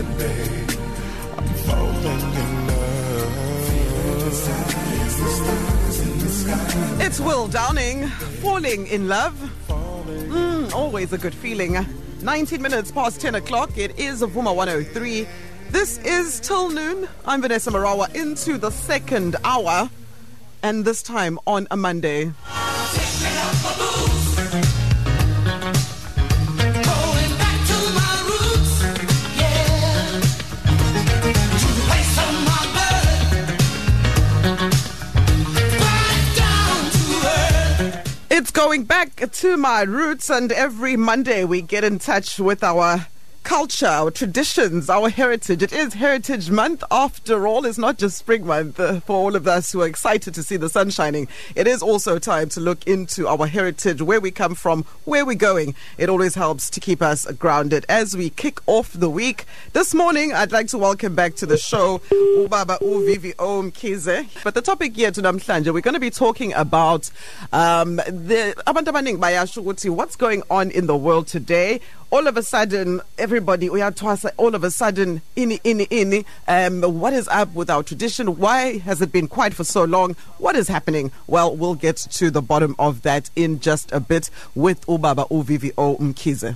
It's Will Downing, Falling in Love. Always a good feeling. 19 minutes past 10 o'clock. It is Vuma 103. This is Till Noon. I'm Vanessa Marawa into the second hour. And this time on a Monday. It's going back to my roots, and every Monday we get in touch with our culture, our traditions, our heritage. It is Heritage Month after all. It's not just Spring Month for all of us who are excited to see the sun shining. It is also time to look into our heritage, where we come from, where we're going. It always helps to keep us grounded as we kick off the week. This morning, I'd like to welcome back to the show Ubaba uVVO Mkhize. But the topic here to namhlanje, we're going to be talking about the abantu abaningi bayasho ukuthi what's going on in the world today. All of a sudden, everybody, all of a sudden, what is up with our tradition? Why has it been quiet for so long? What is happening? Well, we'll get to the bottom of that in just a bit with Ubaba uVVO Mkhize.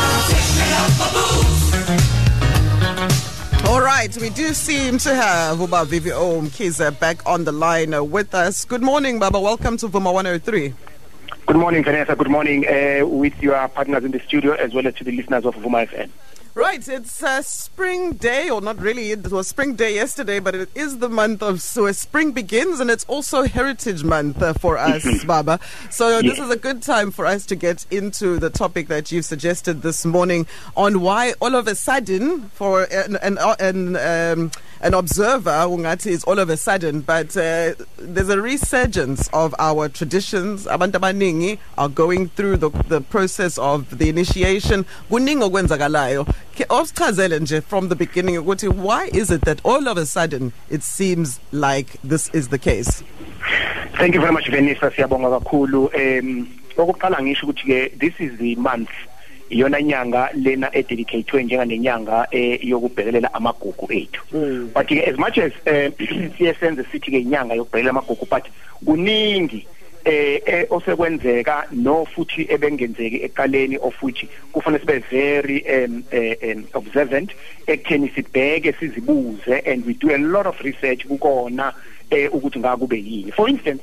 All right, we do seem to have Ubaba uVVO Mkhize back on the line with us. Good morning, Baba. Welcome to Vuma 103. Good morning, Vanessa. Good morning with your partners in the studio as well as to the listeners of Vuma FM. Right, it's spring day, or not really, it was spring day yesterday, but it is the month of spring begins, and it's also Heritage Month for us, Baba. So this is a good time for us to get into the topic that you suggested this morning on why all of a sudden, for an observer, Ungati is all of a sudden, but there's a resurgence of our traditions. Abantu abaningi are going through the process of the initiation. Kuningi okwenzakalayo. From the beginning, why is it that all of a sudden it seems like this is the case? Thank you very much, Vanessa. Siyabonga kakhulu. Okokuqala ngisho ukuthi this is the month iyona nyanga lena ededicatedwe njenganenyanga yokubhekelela amagugu ethu. But as much as siyesenze sithi ke inyanga yokubhekelela amagugu, but kuningi osekwenzeka no futhi ebengenzeki eqaleni ofuthi kufanele sibe very observant ekutheni sibheke sizibuze, and we do a lot of research kukona ukuthi ngakube yini. For instance,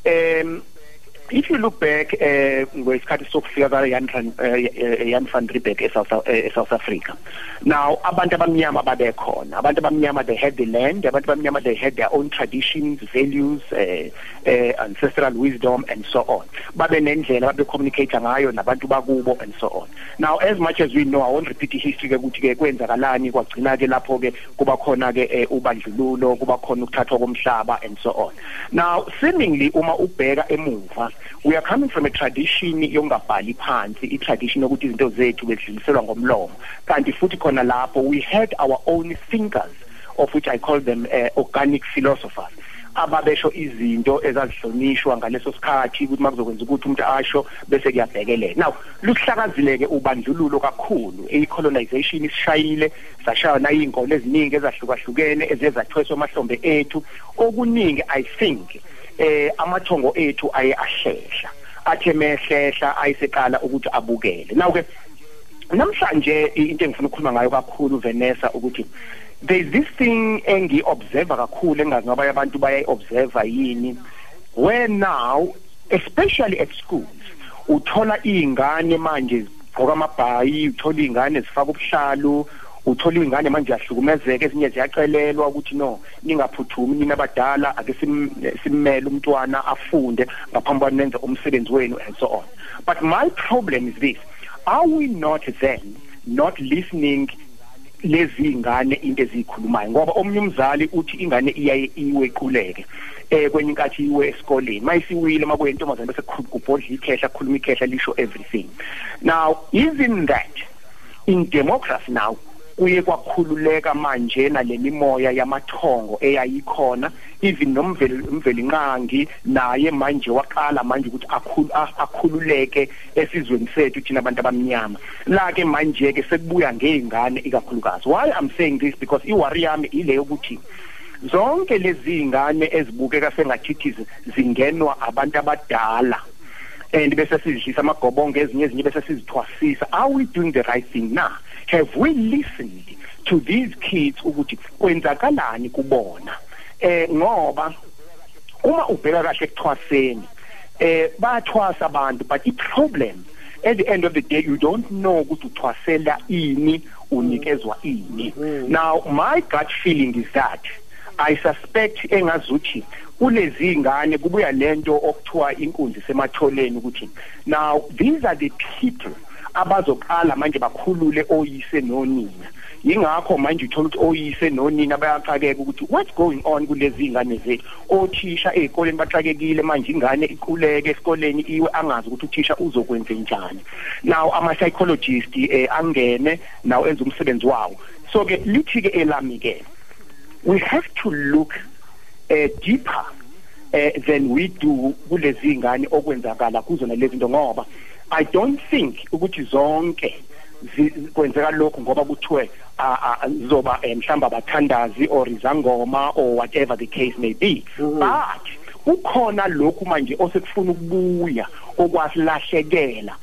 if you look back ngesikhathi sokufika Jan van Riebeeck South Africa. Now abantu abamnyama babekhona. Abantu abamnyama, they had the land. Abantu abamnyama, they had their own traditions, values, ancestral wisdom and so on. Babe nendlela babe communicate ngayo nabantu bakubo and so on. Now as much as we know, I won't repeat history ke ukuthi ke kwenzakalani kwagcina ke lapho ke kuba khona ke ubandlululo, kuba khona ukuthathwa komhlaba and so on. Now seemingly uma ubheka emuva, we are coming from a tradition yongabhali phansi, i-tradition yokuthi izinto zethu bedluliselwa ngomlomo. Kanti futhi khona lapho we had our own thinkers, of which I call them organic philosophers. Ababesho izinto ezazihlonishwa ngaleso sikhathi ukuthi makuzokwenza ukuthi umuntu asho bese kuyabhekelela. Now lukuhlakazileke ubandlululo kakhulu, i-colonization isishayile, sashaya na izinkolo eziningi ezahlukahlukene ezezathweswa amahlombe ethu. Okuningi I think amathongo ethu aye ahlehla, athe mehlehla ayiseqala ukuthi abukele. Now ke namhlanje into engifuna ukukhuluma ngayo kakhulu, Vanessa, ukuthi there's this thing engi-observe kakhulu engazi ngabanye abantu bayayi-observe yini, where now especially at schools uthola iy'ngane manje zigqoka amabhayi, uthola iy'ngane zifaka ubuhlalu, uthola iy'ngane manje ziyahlukumezeka, ezinye ziyacelelwa ukuthi no ningaphuthumi nina abadala ake simmele umntwana afunde ngaphambi kwani nenze umsebenzi wenu and so on. But my problem is this: are we not then not listening lezi ingane into ezikhulumayo? Ngoba omunye umzali uthi ingane iyaye iwequleke kwenye inkathi iwe esikoleni, mayisiwile makuyintombazane bese kubhodla ikhehla, khuluma ikhehla, lisho everything. Now isn't that in democracy now kuye kwakhululeka manje nalemimoya yamathongo eyayikhona even nomvelinqangi naye manje waqala manje ukuthi akhululeke esizweni sethu thina abantu abamnyama la ke manje ke sekubuya ngeingane ikakhulukazi. Why I'm saying this because iwari yami ile ukuthi zonke lezi ingane ezibukeka sengathi zingenwa abantu abadala and bese sizishisa amagobongo ezinye bese sizithwasisa. Are we doing the right thing now? Have we listened to these kids ukuthi kwenzakalani kubona? Ngoba uma ubheka kahle ekuthwaseni bathwasa abantu, but the problem at the end of the day you don't know ukuthi uthwasela ini unikezwa ini. Now my gut feeling is that I suspect engazuthi kulezi ingane kubuya lento okuthiwa inkunzi sematholeni ukuthi now these are the people abazoqala manje bakhulule oyise nonina. Yingakho manje uthola ukuthi oyise nonina bayaxakeka ukuthi what's going on kulezi ingane zethu. Othisha ezikoleni baxakekile manje ingane iquleke esikoleni iwe angazi ukuthi uthisha uzokwenza njani. Now ama psychologists angene now enza umsebenzi wawo. So ke lithi ke elami ke we have to look deeper than we do kulezi ingane okwenzakala kuzona lezi zinto ngoba I don't think ukuthi zonke kwenzeka lokho ngoba kuthiwe zoba mhlamba abathandazi or izangoma or whatever the case may be. But ukhona lokhu manje osekufuna ukubuya okwasilahlekela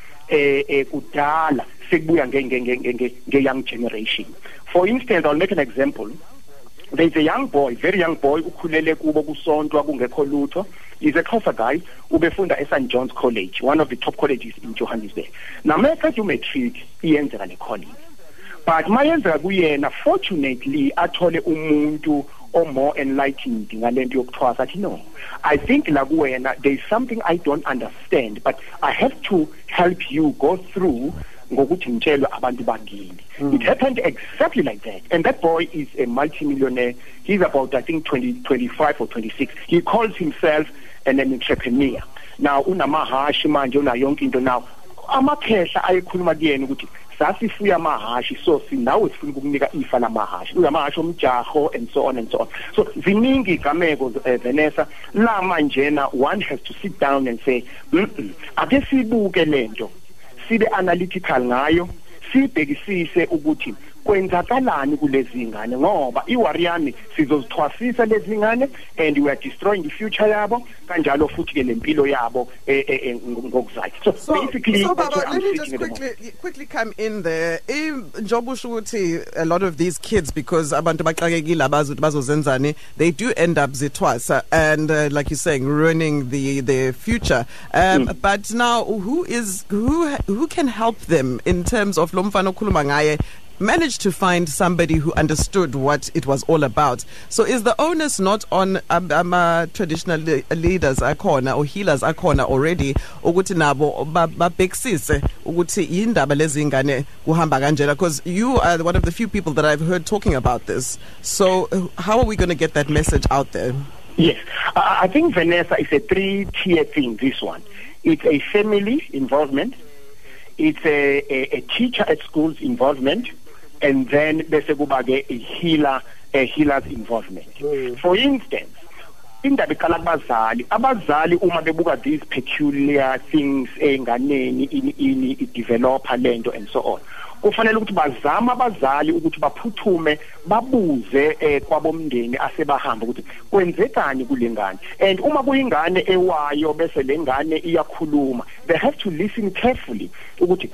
kudala sekubuya nge young generation. For instance, I'll make an example. There's a young boy, very young boy, ukhulele kubo kusontwa kungekho lutho. He's a Xhosa guy, ubefunda eSt John's College, one of the top colleges in Johannesburg. Now meka matric iyenzeka le college. But mayenzeka kuyena fortunately athole umuntu or more enlightened ngalento yokuthwasa athi no. I think la kuwena there is something I don't understand, but I have to help you go through ngokuthi ngitshelwe abantu bangini. It happened exactly like that, and that boy is a multi-millionaire. He's about I think 25 or 26. He calls himself an entrepreneur. Now unamahashi manje una yonke into. Now amakhehla ayekhuluma kuyena ukuthi sasifuya amahashi so sinawe sifuna ukukunika ifa lamahashi uyamahashi omjaho and so on and so on. So ziningi igameko Vanessa la manjena one has to sit down and say ake sibuke lento sibe analytical ngayo sibhekisise ukuthi kwenzakalani kulezi ingane ngoba iwari yami sizozithwasisa lezi ingane and we are destroying the future yabo kanjalo futhi ke lempilo yabo ngokuzayo. So basically Baba, let me just quickly come in there. Njobu shukuthi a lot of these kids, because abantu baxakekile bazozenzani, they do end up zithwasa and like you're saying ruining their future. But now who can help them in terms of lo mfana okhuluma ngaye managed to find somebody who understood what it was all about? So is the onus not on traditional leaders akhona or healers akhona already ukuthi nabo babhekisise ukuthi yindaba lezi ingane kuhamba kanjena? Because you are one of the few people that I've heard talking about this. So how are we going to get that message out there? Yes, I think Vanessa is a three-tier thing, this one. It's a family involvement, it's a teacher at school's involvement, and then bese kuba ke a healer's involvement. For instance, indaba iqala abazali uma bebuka these peculiar things enganeni ini developer lento and so on, kufanele ukuthi bazama abazali ukuthi baphuthume babuze kwabomndeni asebahamba ukuthi kwenzekani kulengane, and uma kuyingane ewayo bese lengane iyakhuluma, they have to listen carefully ukuthi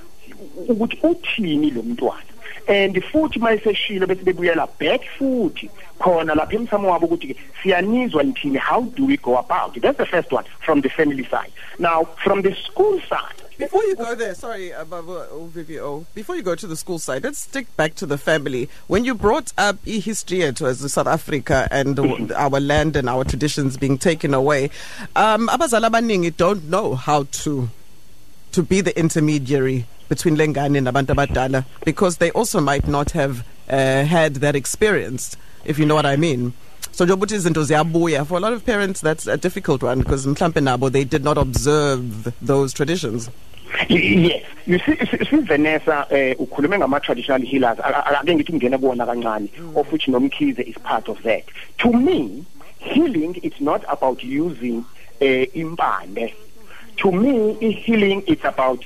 uthini lo mntwana. And futhi mayiseshilo bese bebuyela back futhi khona lapha emsamo wabo ukuthi siyanizwa nithini, how do we go about it? That's the first one from the family side. Now from the school side, before you go there, sorry, VVO, before you go to the school side, let's stick back to the family. When you brought up history as South Africa and our land and our traditions being taken away, abazali abaningi don't know how to be the intermediary between lengane and abantu abadala, because they also might not have had that experience, if you know what I mean. So for a lot of parents that's a difficult one, because mhlampe nabo they did not observe those traditions. Yes, you see Vanessa ukhulume ngama traditional healers ake ngithi ngene kuona kancane of which Nomkhize is part of that. To me, healing it's not about using impande. To me, healing it's about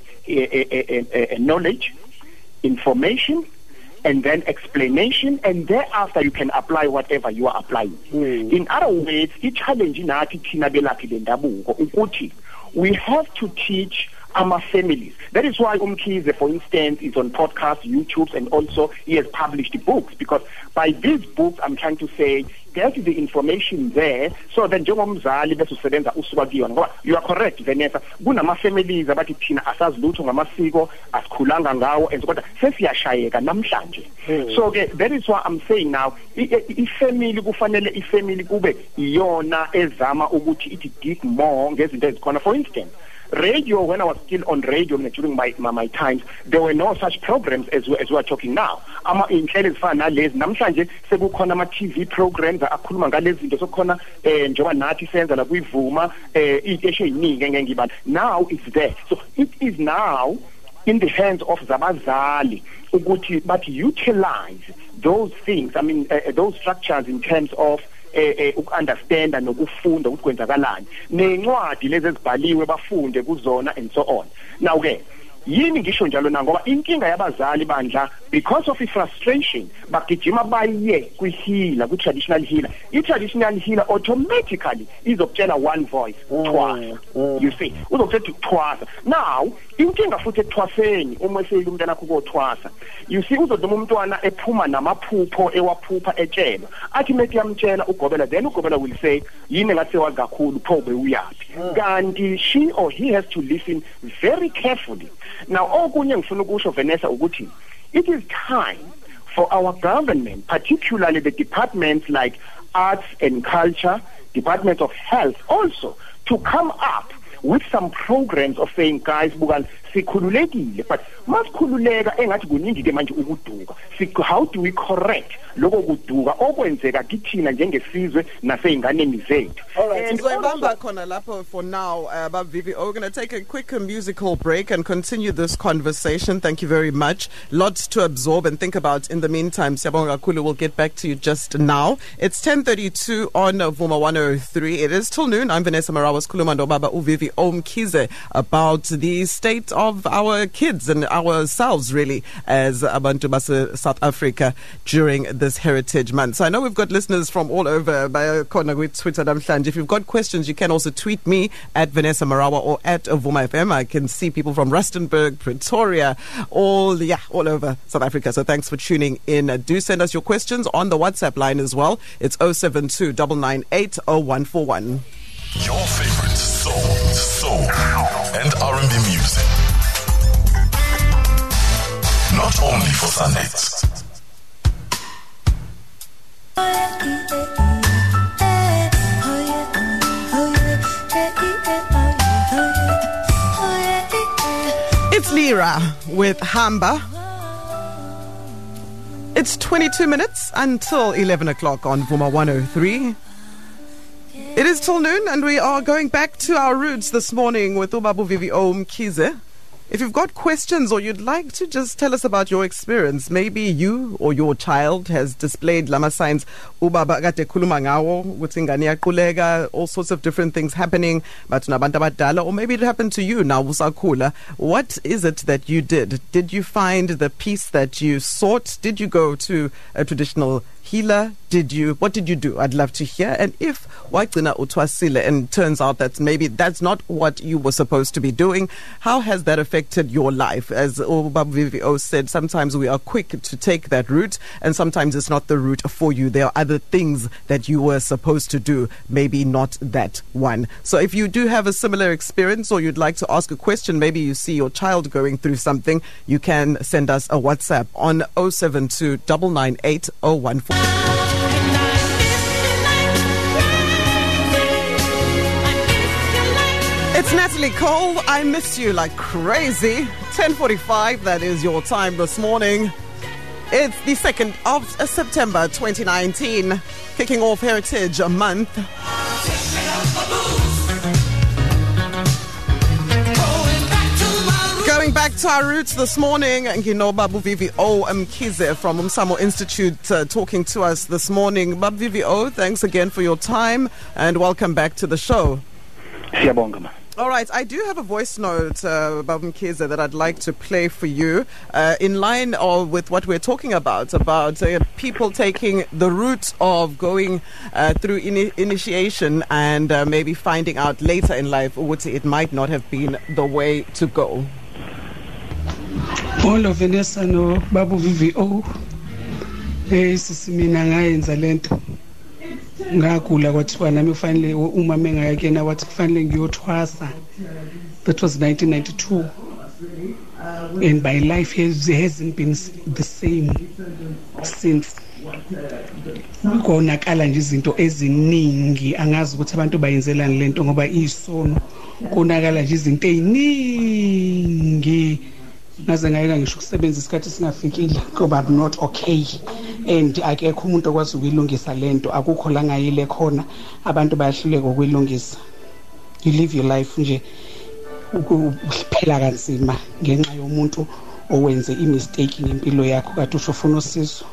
knowledge, information, and then explanation, and thereafter you can apply whatever you are applying. In other words, the challenge in thina belaphi bendabuko ukuthi we have to teach our families. That is why Umkhize, for instance, is on podcasts, YouTube, and also he has published books, because by these books I'm trying to say get the information there so that njengomzali bese usebenza usuka kuyona ngoba you are correct Vanessa, kunama families abathi thina asazi lutho ngamasiko asikhulanga ngawo and kodwa sesiyashayeka namhlanje. So that is why I'm saying now ifamily kufanele ifamily kube iyona ezama ukuthi it dig more ngezinto ezikhona. For instance, radio, when I was still on radio during my times, there were no such programs as we are talking now. In namhlanje sekukhona ama TV programs akhuluma ngalezi zinto sokhona njengoba nathi senza la kuyivuma iy'teshi eziningi engengibala. Now it's there. So it is now in the hands of zabazali ukuthi but utilize those things, I mean those structures in terms of understand nokufunda ukuthi kwenzakalani nencwadi lezi ezibhaliwe bafunde kuzona and so on. Now yini ngisho njalo na ngoba inkinga yabazali bandla because of frustration bagijima baye kwi-healer, kwi-traditional healer. I-traditional healer automatically izokutshela one voice twasa. You see, uzokutshela twasa. Now inkinga futhi ekuthwaseni uma eseyile umntwana akho kothwasa, you see uzodoma umntwana ephuma namaphupho ewaphupha etshela athi methi yamtshela ugobela, then ugobela will say yini ngathi sewazi kakhulu phobe uyaphi, kanti she or he has to listen very carefully. Now okunye ngifuna ukusho Vanessa ukuthi it is time for our government, particularly the departments like arts and culture, department of health also, to come up with some programs of saying guys bukan sikhululekile, but masikhululeka engathi kuningi ke manje ukuduka. How do we correct lokho kuduka okwenzeka kithina njengesizwe naseyinganeni zethu? All right, so ibamba khona lapho for now. Vivi, we're going to take a quick musical break and continue this conversation. Thank you very much. Lots to absorb and think about in the meantime. Siyabonga kakhulu, we'll get back to you just now. It's 10:32 on Vuma 103. It is till noon. I'm Vanessa Marawa, sikhuluma nobaba uVivi Omkhize about the state of our kids and ourselves really as abantu base South Africa during this Heritage Month. So I know we've got listeners from all over by Twitter namhlanje. If you've got questions, you can also tweet me at Vanessa Marawa or at Vuma FM. I can see people from Rustenburg, Pretoria, all over South Africa. So thanks for tuning in. Do send us your questions on the WhatsApp line as well. It's 072 998 0141. Your favorite soul, and R&B music. Not only for Sundays. It's Lira with Hamba. It's 22 minutes until 11 o'clock on Vuma 103. It is till noon, and we are going back to our roots this morning with Ubabu Vivi Omkhize. If you've got questions or you'd like to just tell us about your experience, maybe you or your child has displayed lama signs, ubaba kade khuluma ngawo, ukuthi ingane iyaquleka, all sorts of different things happening, but nabantu abadala, or maybe it happened to you now usakhula. What is it that you did? Did you find the peace that you sought? Did you go to a traditional healer? What did you do? I'd love to hear. And if wagcina utwasile and turns out that maybe that's not what you were supposed to be doing, how has that affected your life? As Babu VVO said, sometimes we are quick to take that route and sometimes it's not the route for you. There are other things that you were supposed to do, maybe not that one. So if you do have a similar experience or you'd like to ask a question, maybe you see your child going through something, you can send us a WhatsApp on 072 998 014. It's Natalie Cole. I miss you like crazy. 10:45, that is your time this morning. It's the 2nd of September 2019, kicking off Heritage Month. Back to our roots this morning. Babu VVO Mkhize from Umsamo Institute talking to us this morning. Babu VVO, thanks again for your time and welcome back to the show. All right, I do have a voice note, Babu Mkhize, that I'd like to play for you in line with what we're talking about people taking the route of going through initiation and maybe finding out later in life it might not have been the way to go. All of Vanessa no Babu VVO sisimina ngayenza lento ngagula kwathiwa nami kufanele uma mengayakena wathi kufanele ngiyothwasa. That was 1992 and my life hasn't been the same since. Konakala nje izinto eziningi angazi ukuthi abantu bayenzelani lento ngoba isono konakala nje izinto eziningi ngaze ngayeka ngisho ukusebenza isikhathi singafikile ngoba I'm not okay and akekho umuntu okwazi ukuyilungisa lento akukho la ngayile khona abantu bayahluleka ukuyilungisa. You live your life nje ukuphela kanzima ngenxa yomuntu owenze imistake ngempilo yakho kade usho ufuna usizo.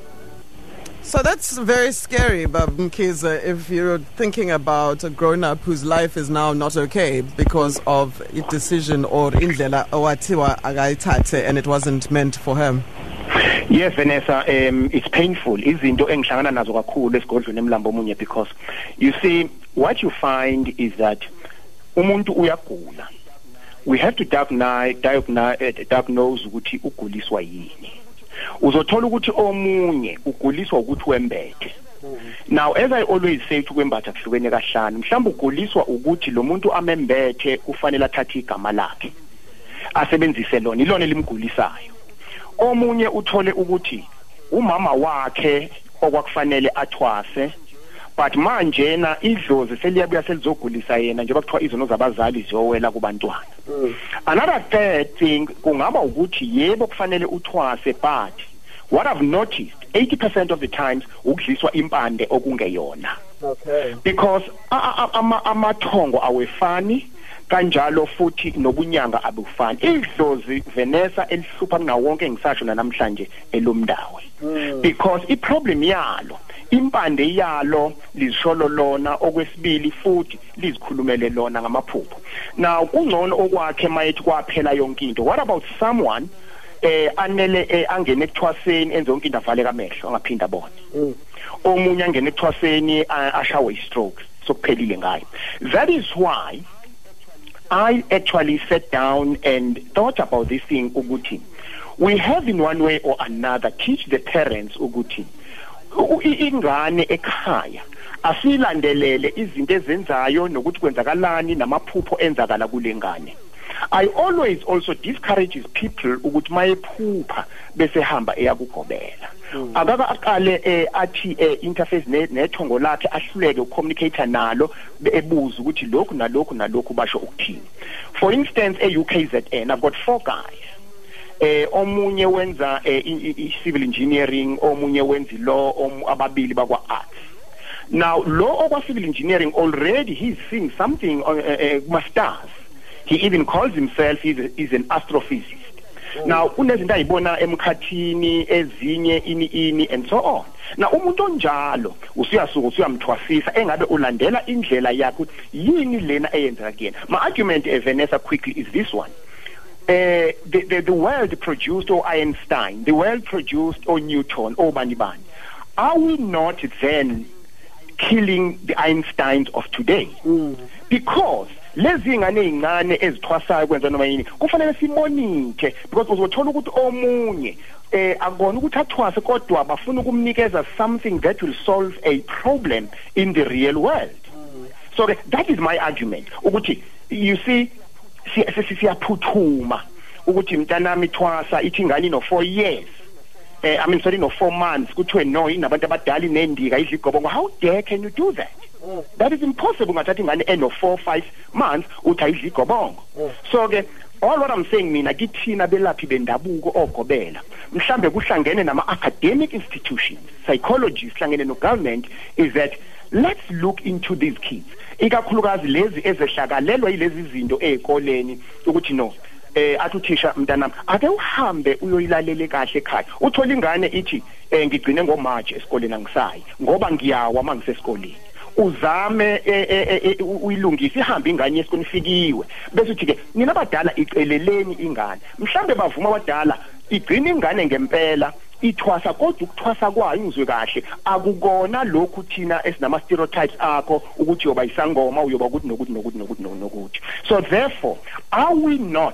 So that's very scary, Babu Mkhize, if you're thinking about a grown-up whose life is now not okay because of a decision or indlela owathiwa akayithathe and it wasn't meant for him. Yes, Vanessa, it's painful. Izinto engihlangana nazo kakhulu esigodlweni emlambo omunye because you see what you find is that umuntu uyagula. We have to diagnose ukuthi uguliswa yini. Uzothola ukuthi omunye uguliswa ukuthi wembethe. Now as I always say to kwembatha kuhlukene kahlanu mhlawumbe uguliswa ukuthi lo muntu amembethe kufanele athathe igama lakhe asebenzise lona ilona elimgulisayo. Omunye uthole ukuthi umama wakhe okwakufanele athwase but manje na idlozi seliyabuya selizogulisa yena njengoba kuthiwa izono zabazali ziyowela kubantwana. Another third thing kungaba ukuthi yebo kufanele uthwase but what I've noticed 80% of the times ukudliswa impande okungeyona. Okay. Because amathongo awefani kanjalo futhi nobunyanga abufani. Idlozi Vanessa elihlupha kunawo wonke ngisasho namhlanje elomndawe. Because I problem yalo impande yalo lizisholo lona okwesibili futhi lizikhulumele lona ngamaphupho. Now kungcono okwakhe mayethi kwaphela yonke into. What about someone anele angene ekuthwaseni enze yonke into avale kamehlo angaphinda abone. Omunye angene ekuthwaseni ashawe stroke sokuphelile ngayo. That is why I actually sat down and thought about this thing ukuthi we have in one way or another teach the parents ukuthi ingane ekhaya asilandelele izinto ezenzayo nokuthi kwenzakalani namaphupho enzakala kulengane. I always also discourages people ukuthi mayephupha bese hamba eyakugobela. Akaka aqale athi interface nethongo lakhe ahluleke ucommunicate nalo ebuza ukuthi lokhu nalokhu nalokhu basho ukuthini. For instance eUKZN I've got 4 guys. Omunye wenza civil engineering, omunye wenza law, ababili bakwa arts. Now law okwa civil engineering already he's seeing something on masters. He even calls himself he's an astrophysicist. Now unezinto ayibona emkhathini ezinye ini and so on. Now umuntu onjalo usuyasuka usuyamthwasisa engabe ulandela indlela yakhe yini lena eyenza again. My argument Vanessa quickly is this one. The world produced or Einstein, the world produced or Newton or Bani. Are we not then killing the Einsteins of today? Because lezi ngane ingane ezithwasayo kwenza noma yini kufanele simonike because uzothola ukuthi omunye akubona ukuthi athwase kodwa bafuna ukumnikeza something that will solve a problem in the real world. So that is my argument ukuthi you see siyaphuthuma ukuthi mntanami thwasa ithi ngani no 4 years I mean sorry no 4 months kuthiwe no inabantu abadala inendika idla igobongo. How dare can you do that? That is impossible ngathathi ngane eno 4-5 months uthi ayidla igobongo. So ke all what I'm saying mina kithina belaphi bendabuko ogobela mhlambe kuhlangene nama academic institutions, psychologists hlangene no government is that let's look into these kids ikakhulukazi lezi ezehlakalelwa yilezi zinto ezikoleni ukuthi no athi uthisha mntanami ake uhambe uyoyilalele kahle ekhaya uthola ingane ithi ngigcine ngoMarch esikoleni angisayi ngoba ngiyawa mangisesikoleni uzame uyilungisa ihambe ingane yesikoleni ifikiwe bese uthi ke nina abadala iceleleni ingane mhlambe bavuma abadala igcina ingane ngempela ithwasa kodwa ukuthwasa kwayo ingizwe kahle akukona lokhu thina esinama stereotypes akho ukuthi yoba isangoma uyoba ukuthi nokuthi so therefore are we not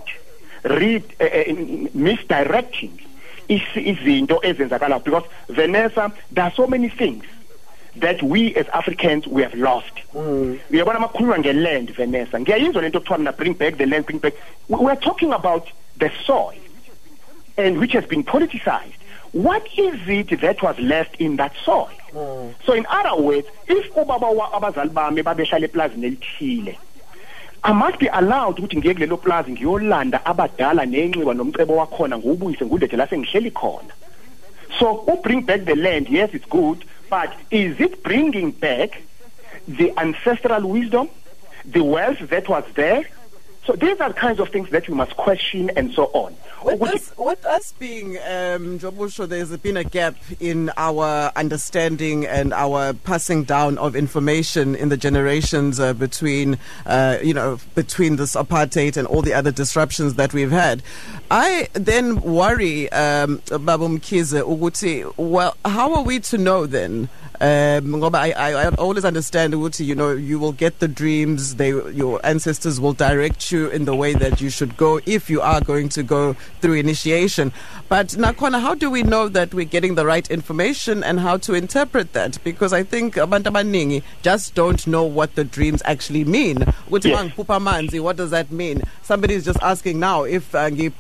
misdirecting izinto ezenzakala because Vanessa there are so many things that we as Africans we have lost. Uyabona makhuluma ngeland Vanessa ngiyayizwa lento okuthiwa mina bring back the land we are talking about the soil and which has been politicized. What is it that was left in that soil? So in other words, if ubaba abazali bami babehlala eplazini elithile I must be allowed ukuthi ngiye kulelo plaza ngiyolanda abadala nenxiba nomcebo wakhona ngubuyise ngulethe la sengihleli khona. So bring back the land, yes it's good, but is it bringing back the ancestral wisdom, the wealth that was there? So these are kinds of things that we must question and so on. With us being Jobusho, there's been a gap in our understanding and our passing down of information in the generations between this apartheid and all the other disruptions that we've had. I then worry, Babu Mkhize, Uguti, well, how are we to know then? I always understand, Uguti, you will get the dreams, your ancestors will direct you in the way that you should go if you are going to go through initiation. But Nakona, how do we know that we're getting the right information and how to interpret that? Because I think abantu abaningi just don't know what the dreams actually mean. What does that mean? Somebody is just asking now if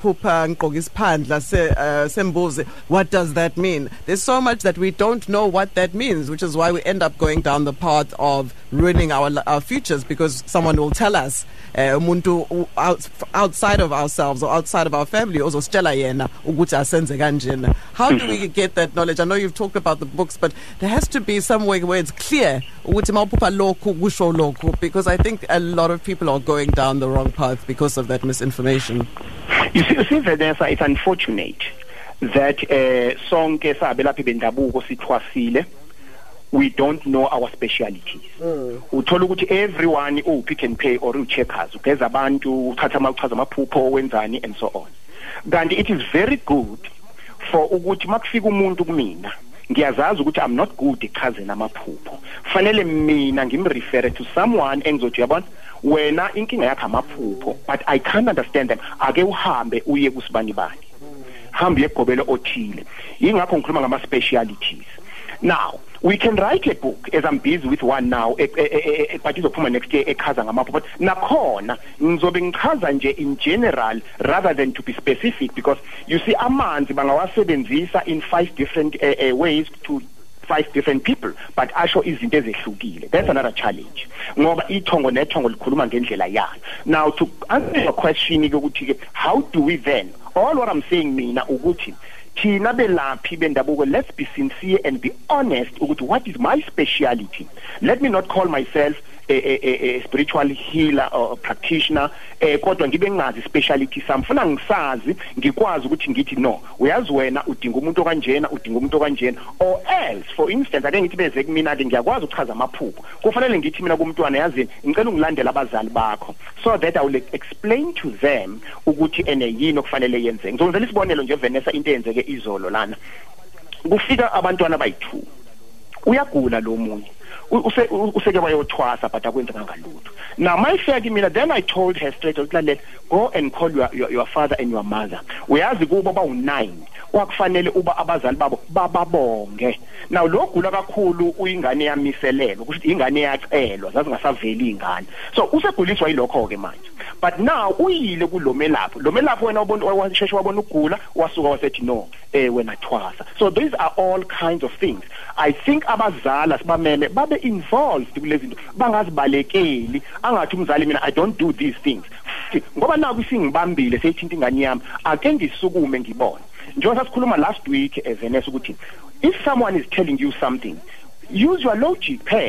what does that mean? There's so much that we don't know what that means, which is why we end up going down the path of ruining our futures, because someone will tell us umuntu outside of ourselves or outside of our family also stella yena ukuthi asenze kanjena. How do we get that knowledge? I know you've talked about the books, but there has to be some way where it's clear ukuthi mawuphupha lokhu kusho lokhu, because I think a lot of people are going down the wrong path because of that misinformation. You see Vanessa, it's unfortunate that sonke sabe lapha bendabuko sithwasile, we don't know our specialities. Uthola ukuthi everyone Pick n Pay or ucheckers ugeza abantu uthatha amaphupho wenzani and so on. Kanti it is very good for ukuthi makufika umuntu kumina ngiyazazi ukuthi I'm not good echazeni amaphupho, fanele mina ngimrefer to someone engizothi yabona wena inkinga yakho amaphupho but I can't understand them, ake uhambe uye kusibani bani, hambe egobelo othile. Yingakho ngikhuluma ngama specialities. Now we can write a book, as I'm busy with one now, but izophuma next year echaza ngamaphupho, but nakhona ngizobe ngichaza nje in general rather than to be specific, because you see amanzi bangawasebenzisa in 5 different ways to 5 different people, but asho izinto ezehlukile. That's another challenge ngoba ithongo nethongo likhuluma ngendlela yayo. Now to answer your question ukuthi how do we then, all what I'm saying mina ukuthi thina belaphi bendabuko, let's be sincere and be honest ukuthi what is my speciality. Let me not call myself a spiritual healer or a practitioner, kodwa ngibe ngazi speciality sami, funa ngisazi ngikwazi ukuthi ngithi no uyazi wena udinga umuntu okanjena udinga umuntu okanjena, or else for instance ake ngithi beze kumina ke ngiyakwazi ukuchaza amaphupho, kufanele ngithi mina kumntwana yazini ngicela ungilandela abazali bakho so that I will explain to them ukuthi yini okufanele yenze. Ngizongizela isibonelo nje Vanessa, into eyenzeke izolo lana, kufika abantwana abayi2, uyagula lo munye useke bayothwasa but akwenzeka ngalutho. Now my fair mina, then I told her straight, go and call your father and your mother. Uyazi kuba bawu9 wakufanele uba abazali babo bababonge. Now lo gula kakhulu uyingane yamiselelo ukuthi ingane yacelwa zazingasaveli ingane, so useguliswa yilokho ke manje. But now uyile kulomelapho, lomelapho wena washeshe wabona ukugula wasuka wasethi no wena thwasa. So these are all kinds of things. I think abazala sibamele babe involved kulezi zinto, bangazibalekeli angathi umzali mina I don't do these things ngoba naku singibambile seyithinta ingane yami ake ngisukume ngibone. Njengoba sasikhuluma last week Vanessa ukuthi if someone is telling you something, use your logic phela.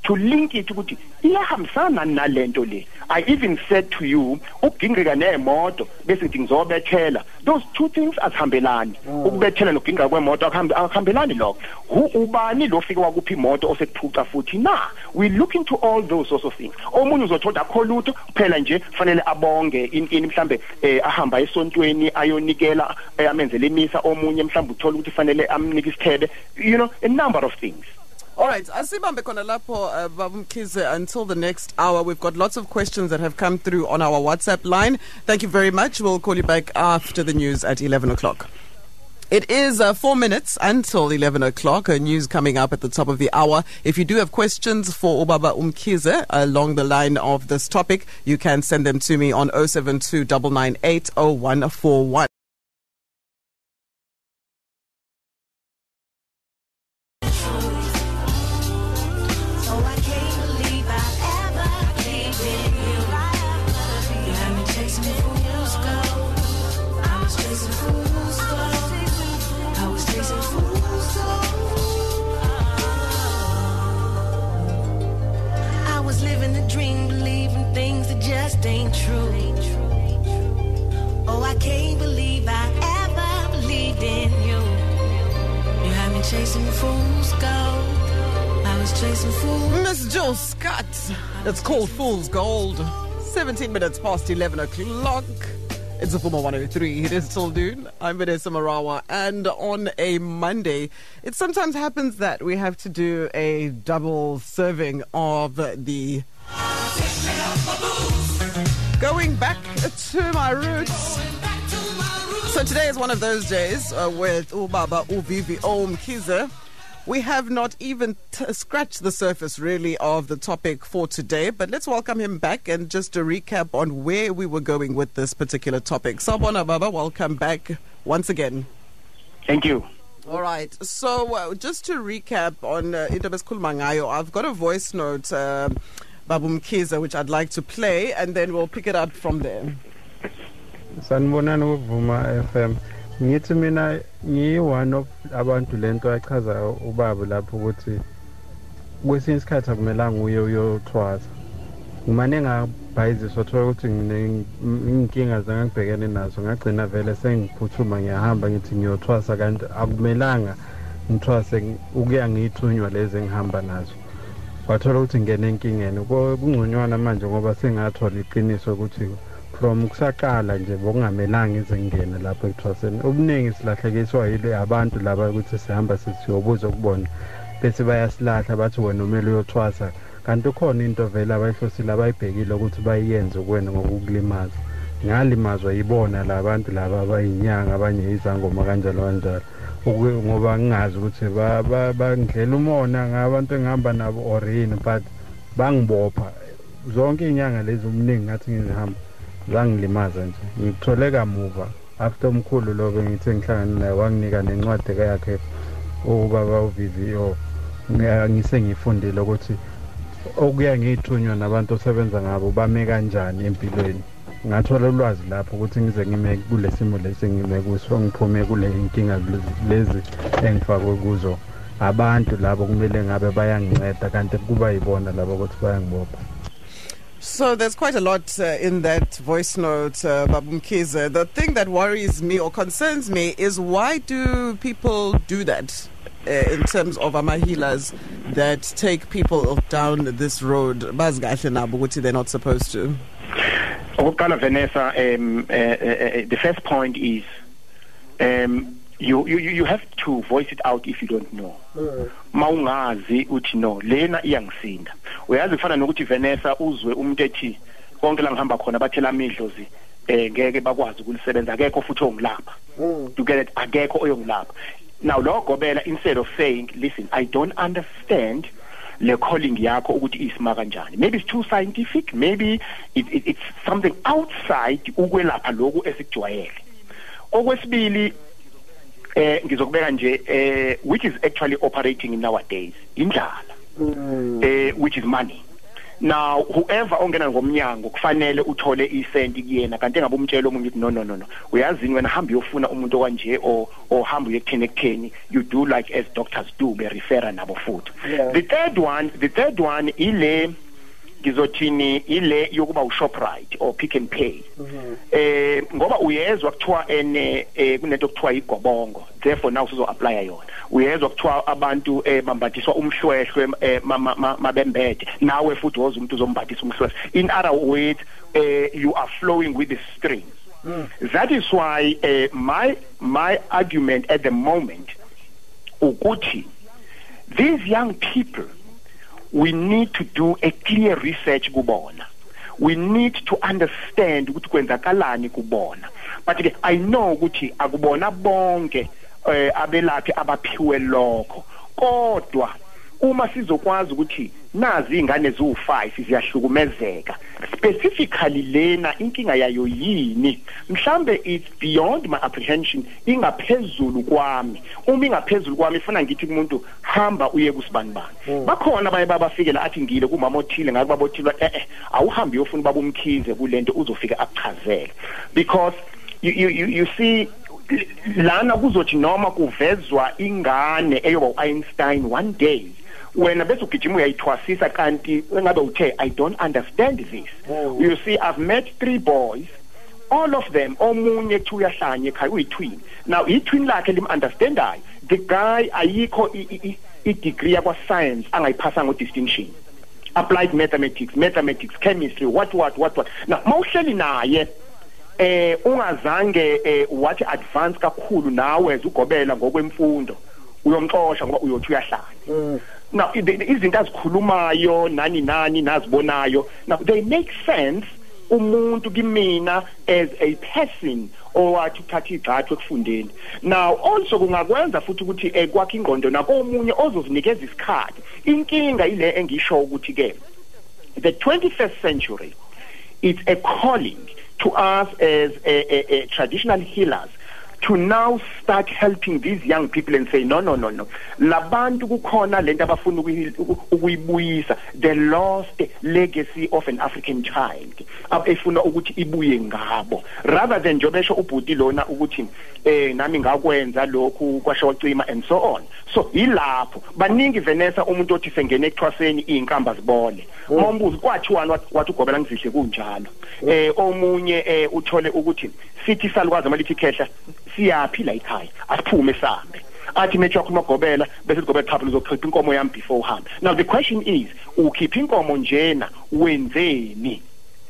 to link it ukuthi iyahambisana nalento le. I even said to you ukugingqika nemoto bese ngithi ngizobethela, those two things azihambelani. Ukubethela nokugingqa kwemoto akuhambelani lokho. Ubani lo fika wakuphi imoto osekuphuca futhi na. We look into all those sorts of things. Omunye uzothola akho lutho kuphela nje fanele abonge ini mhlambe ahamba esontweni ayonikela amenzele imisa, omunye mhlambe uthola ukuthi fanele amnike isithebe, you know, a number of things. All right, asibambe khona lapho Baba Mkhize until the next hour. We've got lots of questions that have come through on our WhatsApp line. Thank you very much. We'll call you back after the news at 11 o'clock. It is 4 minutes until 11 o'clock. News coming up at the top of the hour. If you do have questions for Baba Mkhize along the line of this topic, you can send them to me on 072 998 0141. Ain't true. Oh, I can't believe I ever believed in you. You had me chasing fool's gold. I was chasing fools. Miss Jill Scott. It's called Fool's Gold. 17 minutes past 11 o'clock. It's a Puma 103. It is still noon. I'm Vanessa Marawa. And on a Monday, it sometimes happens that we have to do a double serving of the Going Back to My Roots. So today is one of those days with Ubaba UVVO Mkhize. We have not even scratched the surface really of the topic for today, but let's welcome him back and just a recap on where we were going with this particular topic. Sawubona Baba, welcome back once again. Thank you. All right, so just to recap on into besikhuluma ngayo, I've got a voice note Baba Mkhize, which I'd like to play, and then we'll pick it up from there. Sanibonani uVuma FM. Ngithi mina one of abantu lento achaza ubaba lapho ukuthi kwesinye isikhathi akumelanga uye uyothwasa. Ngimane ngabhayiziswa thola ukuthi nginkinga zangibhekene nazo, ngagcina vele sengiphuthuma ngiyahamba ngithi ngiyothwasa, kanti akumelanga ngithwase ukuya ngithunywa lezi engihamba nazo. Wathola ukuthi ngene enkingeni kungconywana manje ngoba sengathola iqiniso ukuthi from kusaqala nje bokungamelanga izingene lapho ekuthwaseni. Obuningi silahlekiswa yile abantu laba ukuthi sihamba siyobuza ukubona bese bayasilahla bathi wena umele uyothwasa, kanti ukhona into vele abayihlosile abayibhekile ukuthi bayiyenze kuwena ngokukulimaza. Ngalimazwa yibona labantu laba abayinyanga abanye izangoma kanjalo kanjalo, ngoba ngingazi ukuthi bangidlela umona ngabantu engihamba nabo or yini, but bangibopha zonke inyanga lezi umningi ngathi ngizihamba zangilimaza nje. Ngithole kamuva after umkhulu lo bengithi ngihlangana naye wanginika nencwadi yakhe ubaba uVVO, ngise ngifundile ukuthi okuya ngithunywa nabantu osebenza ngabo bame kanjani empilweni. Ngathola ulwazi lapho ukuthi ngize ngime kule simo lesi ngime kuso, ngiphume kule inkinga lezi engifakwe kuzo. Abantu labo kumele ngabe bayanginceda kanti kuba yibona labo ukuthi bayangibopha. So there's quite a lot in that voice note, Baba Mkhize. The thing that worries me or concerns me is why do people do that in terms of amahilas that take people down this road? They're not supposed to. Vanessa, the first point is you have to voice it out if you don't know. Maungazi uthi no lena iyangisinda. Uyazi kufana nokuthi Vanessa uzwe umuntu ethi konke la ngihamba khona bathela amidlozi ngeke bakwazi ukulisebenza, akekho futhi ongilapha. To get it, akekho oyongilapha. Now lo gobela, instead of saying listen, I don't understand le calling yakho ukuthi isima kanjani, maybe it's too scientific, maybe it's something outside ukwelapha lokhu esikujwayele. Okwesibili ngizokubeka nje which is actually operating in nowadays, indlala, which is money. now whoever ongena ngomnyango kufanele uthole isenti kuyena kanti engabe umtshela omunye ukuthi no uyazini wena hamba uyofuna umuntu okanje o hamba uyekutheni you do like as doctors do be refer nabo futhi. The third one ile ngizothini ile yokuba uShoprite or Pick n Pay. Ngoba uyezwa kuthiwa kunento okuthiwa igobongo, therefore now sizo apply yona. Uyezwa kuthiwa abantu bambathiswa umhlwehlwe mabembede, nawe futhi woza umuntu uzombathisa umhlwehlwe. In other words, you are flowing with the strings. That is why my argument at the moment ukuthi these young people, we need to do a clear research kubona. We need to understand ukuthi kwenzakalani kubona. But I know ukuthi akubona bonke abelaphi abaphiwe lokho. Kodwa uma sizokwazi ukuthi nazi ingane zu5 ziyahlukumezeka, specifically lena inkinga yayo yini, mhlambe it's beyond my apprehension, ingaphezulu kwami. Uma ingaphezulu kwami ifuna ngithi kumuntu hamba uye kusibanibani. Bakhona baye babafikela athi ngile kumama othile ngabe babothilwa awuhambi uyofuna baba umkhize kulento uzofika akuchazele, because you see lana kuzothi noma kuvezwa ingane eyoba Einstein one day wena bese ugijima uyayithwasisa kanti engabe uthe I don't understand this. You see, I've met 3 boys, all of them omunye two yahlanye ekhaya uyitwin. Now itwin lakhe lim understandayo, the guy ayikho I degree yakwa science angayiphasa ngo distinction, applied mathematics, chemistry, what. Now mawuhleli naye ungazange wathi advance kakhulu nawe uzugobela ngokwemfundo uyomxosha ngoba uyothi uyahlanya. Now izinto azikhulumayo nani nazibonayo, now they make sense umuntu kimina as a person owathi uthatha igxathu ekufundeni. Now also kungakwenza futhi ukuthi kwakhe ingqondo nakomunye ozozinikeza isikhathi. Inkinga ile engisho ukuthi ke the 21st century, it's a calling to us as a traditional healers to now start helping these young people and say no labantu kukhona lento abafuna ukuyibuyisa, the lost legacy of an African child abefuna ukuthi ibuye ngabo, rather than jobesho ubhuti lona ukuthi nami ngakwenza lokhu kwasho wacima and so on. So ilapho baningi Vanessa umuntu othi sengene ekuthwaseni izinkamba zibone mombuzo kwathiwani wathi ugobela ngizihle kunjalo. Omunye uthole ukuthi sithi salukwazi amalithi khehla siyaphila la ekhaya asiphume sambe athi methi yakho magobela bese sigobela phapha uzokhipha inkomo yami before uhambe. Now the question is ukhipha inkomo njena wenzeni?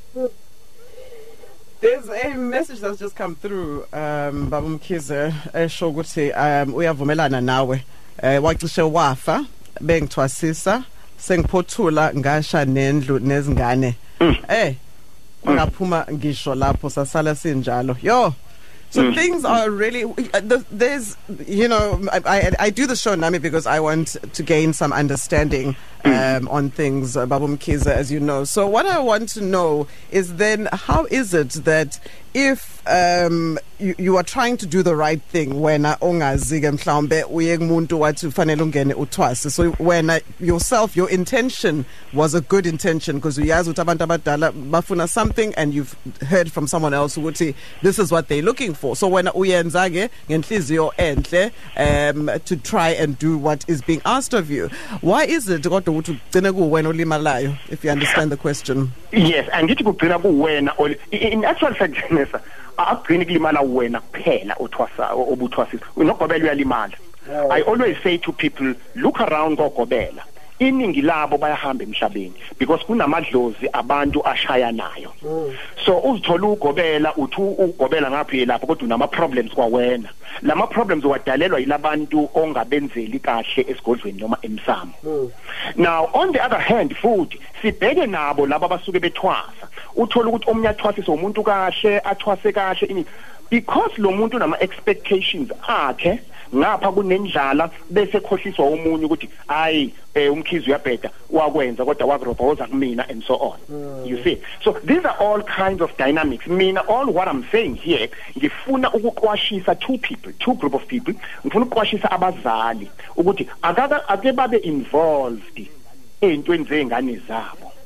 There's a message that's just come through, Baba Mkhize, esho ukuthi uyavumelana nawe, wacishe wafa bengithwasisa sengiphothula ngasha nendlu nezingane. Ngaphuma ngisho lapho sasala sinjalo. So things are really, there's, I do the show, Nami, because I want to gain some understanding on things, Baba Mkhize, as you know. So what I want to know is then, how is it that if you are trying to do the right thing when ongazike mhlawumbe uye kumuntu wathi ufanele ungene uthwase, so when yourself, your intention was a good intention because uyazi ukuthi abantu abadala bafuna something and you've heard from someone else ukuthi this is what they're looking for, so when uyenza ke ngenhliziyo enhle to try and do what is being asked of you, why is it kodwa ukuthi ugcine kuwena olimalayo, if you understand the question? Yes, angithi kugcina kuwena in actual fact Vanessa, akugcini kulimala wena kuphela othwasa obuthwasisa unogobela uyalimala. I always say to people, look around ngogobela, iningi labo bayahamba emhlabeni because kunamadlozi abantu ashaya nayo. So uzithola ugobela uthi ugobela ngaphi lapho kodwa unama problems kwawena. Lama problems wadalelwa yilabantu ongabenzeli kahle esigodlweni noma emsamo. Now on the other hand futhi sibheke nabo laba basuke bethwasa, uthola ukuthi omnye athwasisa umuntu kahle athwase kahle because lo muntu nama expectations akhe ngapha kunendlala bese khohliswa umunye ukuthi hayi umkhizi uyabheda wakwenza kodwa wakurobhoza kumina and so on. You see, so these are all kinds of dynamics. Mina all what I'm saying here, ngifuna ukuqwashisa two group of people, ngifuna ukuqwashisa abazali ukuthi ake babe involved eyintweni zengane zabo.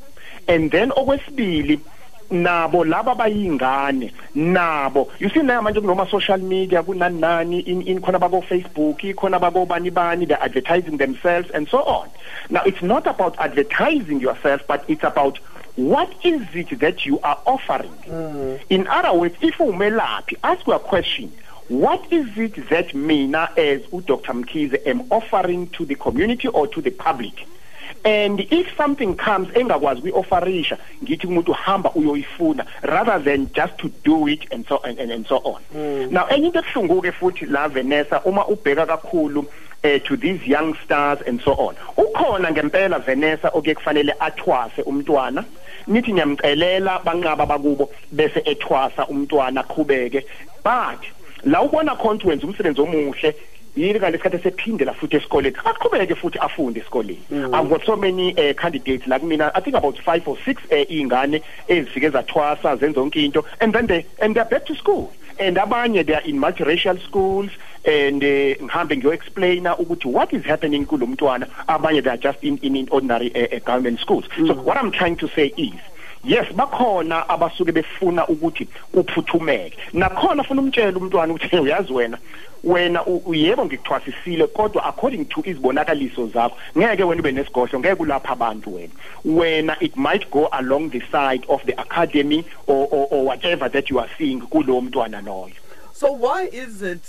and then okwesibili nabo laba bayingane nabo you see now manje kunoma social media kunani in khona bako Facebook khona bako bani they're advertising themselves and so on. Now it's not about advertising yourself, but it's about what is it that you are offering. In other words, if umelaphi, ask your question, what is it that mina as Dr. Mkhize am offering to the community or to the public? And if something comes engakwazi kwi-offerisha ngithi umuntu hamba uyoyifuna rather than just to do it and so on. Now enye into ebuhlungu ke futhi la Vanessa uma ubheka kakhulu to these young stars and so on. Ukhona ngempela Vanessa oke kufanele athwase umntwana nithi nyamcelela banqaba bakubo bese ethwasa umntwana qhubeke, but la ubona khona wenza umsebenzi omuhle yini ngalesikhathi sephindela futhi esikoleni aqhubeke futhi afunde esikoleni. I've got so many candidates like mina, I think about 5 or 6 ingane ezifike zathwasa zenza zonke into and then they're back to school, and abanye they are in multiracial schools, and ngihambe ngiyo-explainer ukuthi what is happening kulo mntwana, abanye they are just in ordinary government schools. So what I'm trying to say is, yes, bakhona abasuke befuna ukuthi uphuthumeke, nakhona ufuna umtshela umntwana ukuthi uyazi wena uyebo ngikuthwasisile kodwa according to izibonakaliso zakho ngeke wena ube nesigodlo, ngeke ulapha abantu wena it might go along the side of the academy or whatever that you are seeing kulo mntwana loyo. So why is it,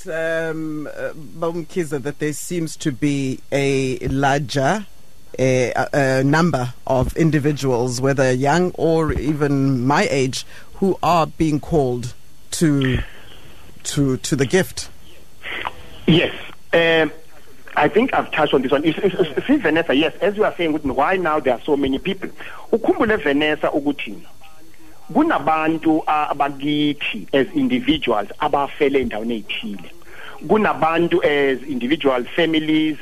Mkhize, that there seems to be a larger number of individuals, whether young or even my age, who are being called to the gift? Yes, I think I've touched on this one. See, Vanessa, yes, as you are saying, why now there are so many people? Ukhumbule Vanessa ukuthi kunabantu abakithi as individuals abafele endaweni ethile. Kunabantu as individual families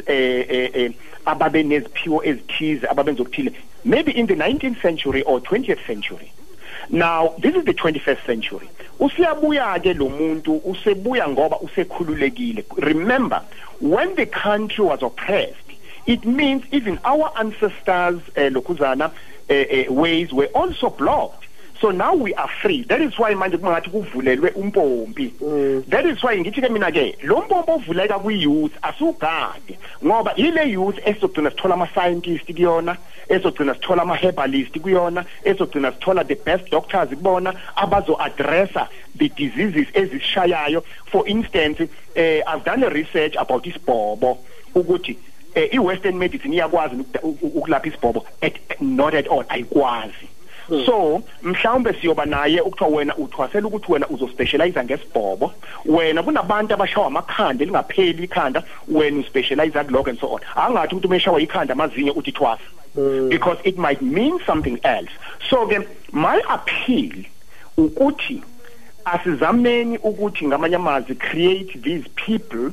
ababe neziphiwo ezithize ababenza okuthile, maybe in the 19th century or 20th century. Now this is the 21st century. Usiyabuya ke lo muntu usebuya ngoba usekhululekile. Remember, when the country was oppressed, it means even our ancestors lokuzana ways were also blocked. So now we are free. That is why manje kungathi kuvulelwe umpompi. That is why ngithi ke mina ke lo mpompi ovuleka kwi-youth asugade ngoba ile youth esogcina sithola ama-scientist kuyona, esogcina sithola ama-herbalist kuyona, esogcina sithola the best doctors kubona abazo-addressa the diseases ezishayayo. For instance, I've done a research about isibhobo ukuthi i-western medicine iyakwazi ukulapha isibhobo. Not at all, ayikwazi. So mhlawumbe siyoba naye ukuthiwa wena uthwasela ukuthi wena uzospecialize ngesibhobo, wena kunabantu abashawa amakhanda elingapheli ikhanda, wena uspecialize kuloko and so on. Angathi umuntu umeshawa ikhanda amazinyo uthi thwasa, because it might mean something else. So ke my appeal ukuthi asizameni ukuthi ngamanye amazwi create these people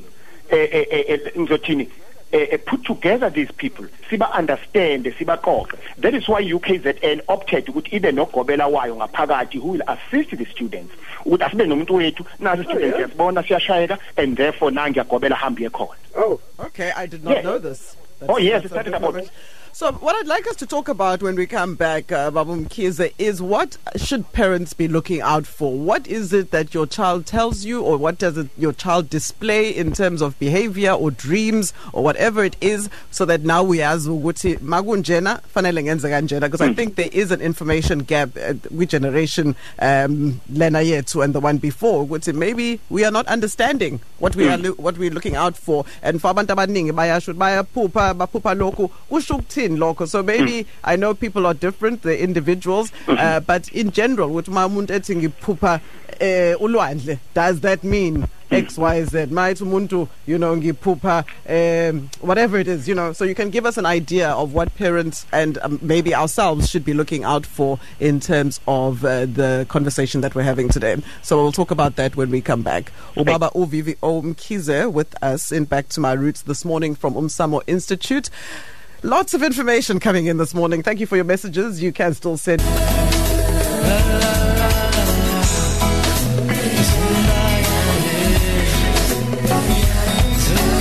ngizothini put together these people, siba understand, siba qoqa. That is why UKZN opted ukuthi ibe nogobela wayo ngaphakathi who will assist the students. Ukuthi asibe nomuntu wethu nasi students siyabona siyashayeka and therefore nangi yagobela hambi ekhona. Oh, okay, I did not know this. Yes, it's started about. So what I'd like us to talk about when we come back, Babu Mkhize, is what should parents be looking out for? What is it that your child tells you, or what does your child display in terms of behavior or dreams or whatever it is, so that now we as ukuthi makunjena fanele ngenze kanjena, because I think there is an information gap with generation lena yethu and the one before, ukuthi maybe we are not understanding what we are what we're looking out for, and for abantu abaningi bayasho bayaphupha lokhu kusho ukuthini lokho. So maybe I know people are different, they're individuals, but in general with ma umuntu ethi ngiphupha ulwandle, does that mean XYZ? Mayithi umuntu, ngiphupha whatever it is, so you can give us an idea of what parents and maybe ourselves should be looking out for in terms of the conversation that we're having today. So we'll talk about that when we come back. Ubaba Uvivi Mkhize with us in Back to My Roots this morning from Umsamo Institute. Lots of information coming in this morning. Thank you for your messages. You can still send.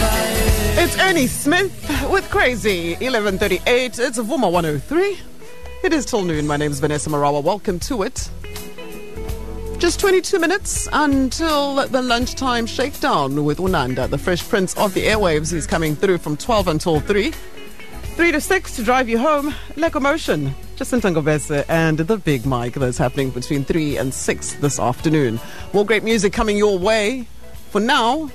It's Ernie Smith with Crazy. 11:38. It's Vuma 103. It is till noon. My name is Vanessa Marawa. Welcome to it. Just 22 minutes until the lunchtime shakedown with Unanda, the Fresh Prince of the airwaves. He's coming through from 12 until 3. 3 to 6 to drive you home. Lecomotion, Jacinta Ngobese, and the Big Mike. That's happening between 3 and 6 this afternoon. More great music coming your way. For now,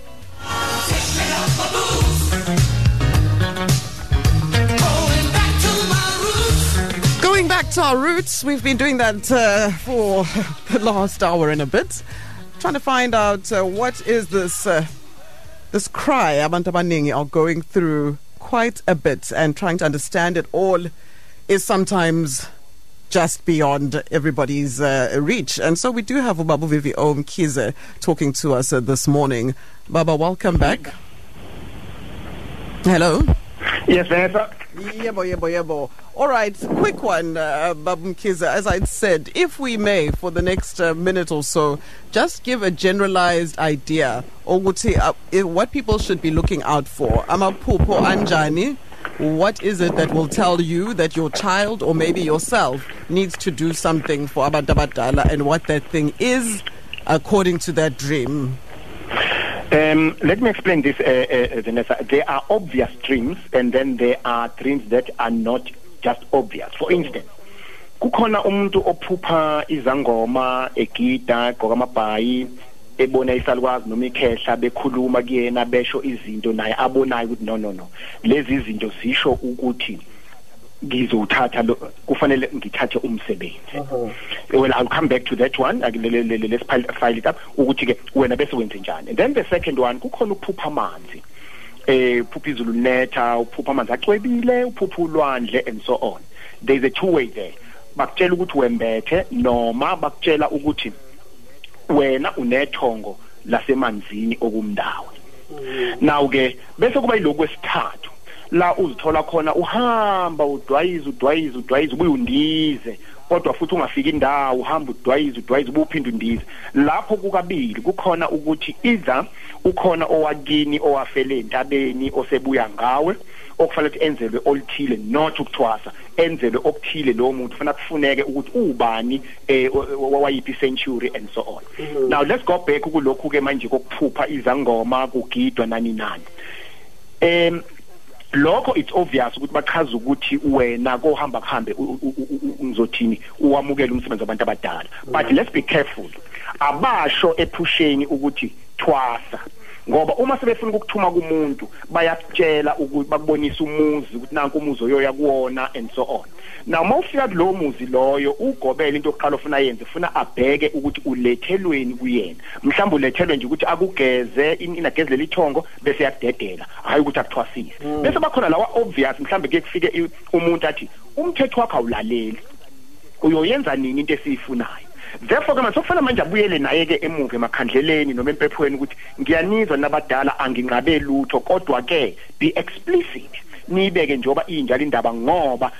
going back to our roots. We've been doing that for the last hour and a bit, trying to find out what is this cry abantu abaningi are going through quite a bit, and trying to understand it all is sometimes just beyond everybody's reach. And so we do have Ubaba Vivi Mkhize talking to us this morning. Baba, welcome back. Hello. Yes, Vanessa. Yebo. All right, quick one, Babu Mkhize. As I said, if we may, for the next minute or so, just give a generalized idea or what people should be looking out for. Amaphupho anjani. What is it that will tell you that your child or maybe yourself needs to do something for abantu abadala, and what that thing is according to that dream? Let me explain this, Vanessa. There are obvious dreams, and then there are dreams that are not just obvious. For instance, kukhona umuntu ophupha izangoma, egida, gqoka amabhayi, ebona isalukwazi noma ikhehla bekhuluma kuyena besho izinto naye abonayo ukuthi no. Lezi izinto zisho ukuthi ngizothatha kufanele ngithathe umsebenzi. Well, I'll come back to that one. Let's file it up ukuthi ke wena bese wenze njani. And then the second one, kukhona ukuphupha amanzi. Uphupha izulu netha, uphupha amanzi acwebile, uphupha ulwandle, and so on. There's a two-way there. Bakutshela ukuthi wembethe noma bakutshela ukuthi wena unethongo lasemanzini okumndawo. Now ke bese kuba yiloko kwesithathu la uzithola khona uhamba udwayiza ubuye undize, kodwa futhi ungafika indawo uhamba udwayiza ubuphinda undize. Lapho kukabili kukhona ukuthi either ukhona owakini owafele entabeni osebuya ngawe okufanele ukuthi enzelwe olithile, not ukuthwasa, enzelwe okuthile lo muntu ufuna kufuneke ukuthi ubani wayiphi century and so on. Now let's go back kulokhu ke manje kokuphupha izangoma kugidwa nani. Lokho it's obvious ukuthi bachaza ukuthi wena kohamba kuhambe ngizothini uwamukela umsebenzi wabantu abadala. But let's be careful. Abasho ephusheni ukuthi thwasa, ngoba uma sebefuna ukuthuma kumuntu bayakutshela ukuthi bakubonisa umuzi ukuthi nanku umuzi oyoya kuwona and so on. Now mawufika kulowo muzi loyo ugobela into oqala ufuna yenze, ufuna abheke ukuthi ulethelweni kuyena. Mhlawumbe ulethelwe nje ukuthi akugeze inagezelela ithongo bese yakudedela, hayi ukuthi akuthwasise. Bese bakhona lawa obvious, mhlawumbe ke kufike umuntu athi umthetho wakho awulaleli, uyoyenza nini into esiyifunayo. Therefore ke manje kufanele manje abuyele naye ke emuva emakhandleleni noma empephweni ukuthi ngiyanizwa nabadala anginqabe lutho, kodwa ke be explicit. Nibeke njoba injalo indaba ngoba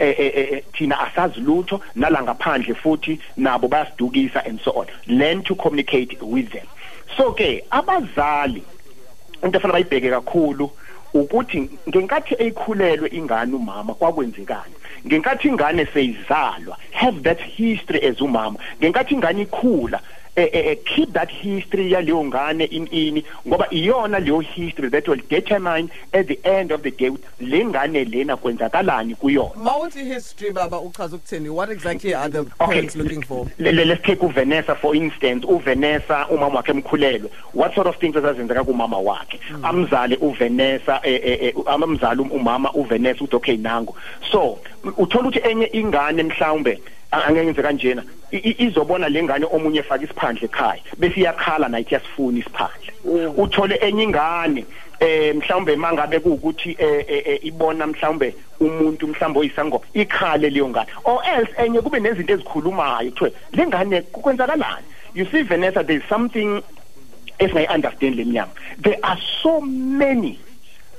thina asazi lutho nala ngaphandle futhi nabo bayasidukisa and so on. Learn to communicate with them. So ke abazali into efana bayibheke kakhulu ukuthi ngenkathi eyikhulelwe ingane umama kwakwenzekani, ngenkathi ingane seyizalwa, have that history as umama, ngenkathi ingane ikhula keep that history yaleyo ngane ini, ngoba iyona leyo history that will determine at the end of the day le ngane lena kwenzakalani kuyona. Mawuthi history baba uchaza ukuthini, what exactly are the parents looking for? Let's take uVanessa for instance. uVanessa umama wakhe emkhulelwe, what sort of things ezazenzeka kumama wakhe? Amzali uVanessa amamzali umama uVanessa uthi okay nango. So uthola ukuthi enye ingane mhlawumbe angenze kanjena izobona lengane omunye efaka isiphandle ekhaya bese iyakhala nayo iyasifuna isiphandle. Uthole enye ingane mhlawumbe mangabe kuukuthi ibona mhlawumbe umuntu mhlawumbe oyisango ikhale leyo ngane, or else enye kube nezinto ezikhulumayo kuthiwe lengane kukwenzakalani. You see Vanessa, there is something as I understand lenyanga, there are so many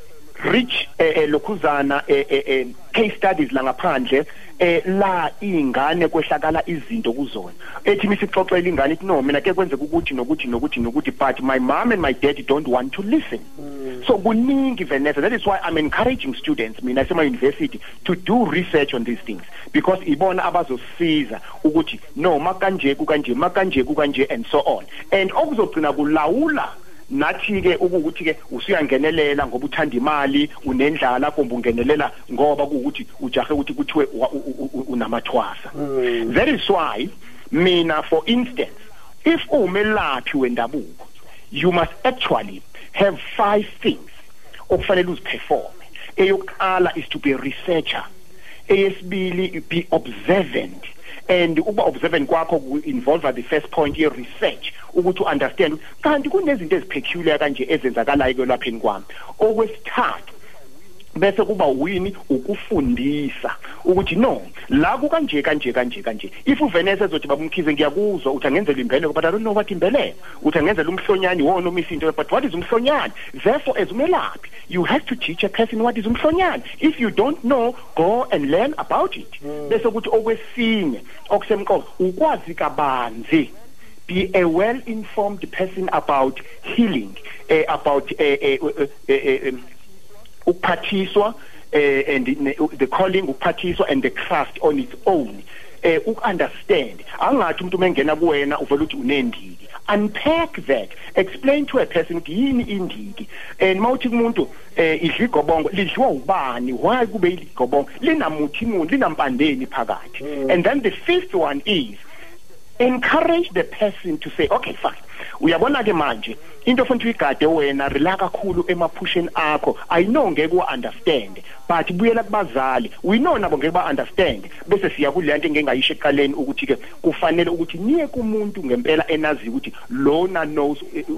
rich lokhuzana case studies la ngaphandle la ingane kwehlakala izinto kuzona ethi misixoxela ingane ithi no mina ke kwenzeka ukuthi nokuthi but my mom and my dad don't want to listen. So kuningi Vanessa, that is why I'm encouraging students mina sema university to do research on these things, because ibona abazosiza ukuthi no makanje kukanje and so on, and okuzogcina kulawula nathi ke ukuthi ke usuyangenelela ngoba uthanda imali unendlala kumbe ungenelela ngoba ukuthi ujahe ukuthi kuthiwe unamathwasa. That is why mina, for instance, if umelaphi wendabuko, you must actually have 5 things okufanele uziperform. Eyokuqala is to be a researcher. Eyesibili, be observant. And uba observant kwakho involve the first point ye research ukuthi understand kanti kunezinto ezipeculiar kanje ezenzakalayo kwelapheni kwami. Okwesithathu bese kuba wini ukufundisa ukuthi no la ku kanje. If uVanessa ezothi babumkhize ngiyakuzwa uthi angenzela imbeleko, but I don't know what imbeleko. Uthi angenzela umhlonyani wona omisinto, but what is umhlonyani? Therefore as umelaphi you have to teach a person what is umhlonyani. If you don't know, go and learn about it. Bese ukuthi okwesine okusemqoka ukwazi kabanzi, be a well-informed person about healing, about uphathiswa and the calling uphathiswa and the craft on its own. Understand angathi umuntu mengena kuwena uvela uthi unendiki, unpack that, explain to a person yini indiki, and mawuthi umuntu idla igobongo lidliwa ubani, why kube igobongo linamuthi muni linampandeni phakathi. And then the fifth one is encourage the person to say okay fine, uyabona ke manje into ofuna uyigade wena rela kakhulu emaphusheni akho, I know ngeke u-understand but buyela kubazali, we know nabo ngeke ba-understand, bese siya kule nto engengayisho eqaleni ukuthi ke kufanele ukuthi niye kumuntu ngempela enazi ukuthi lona knows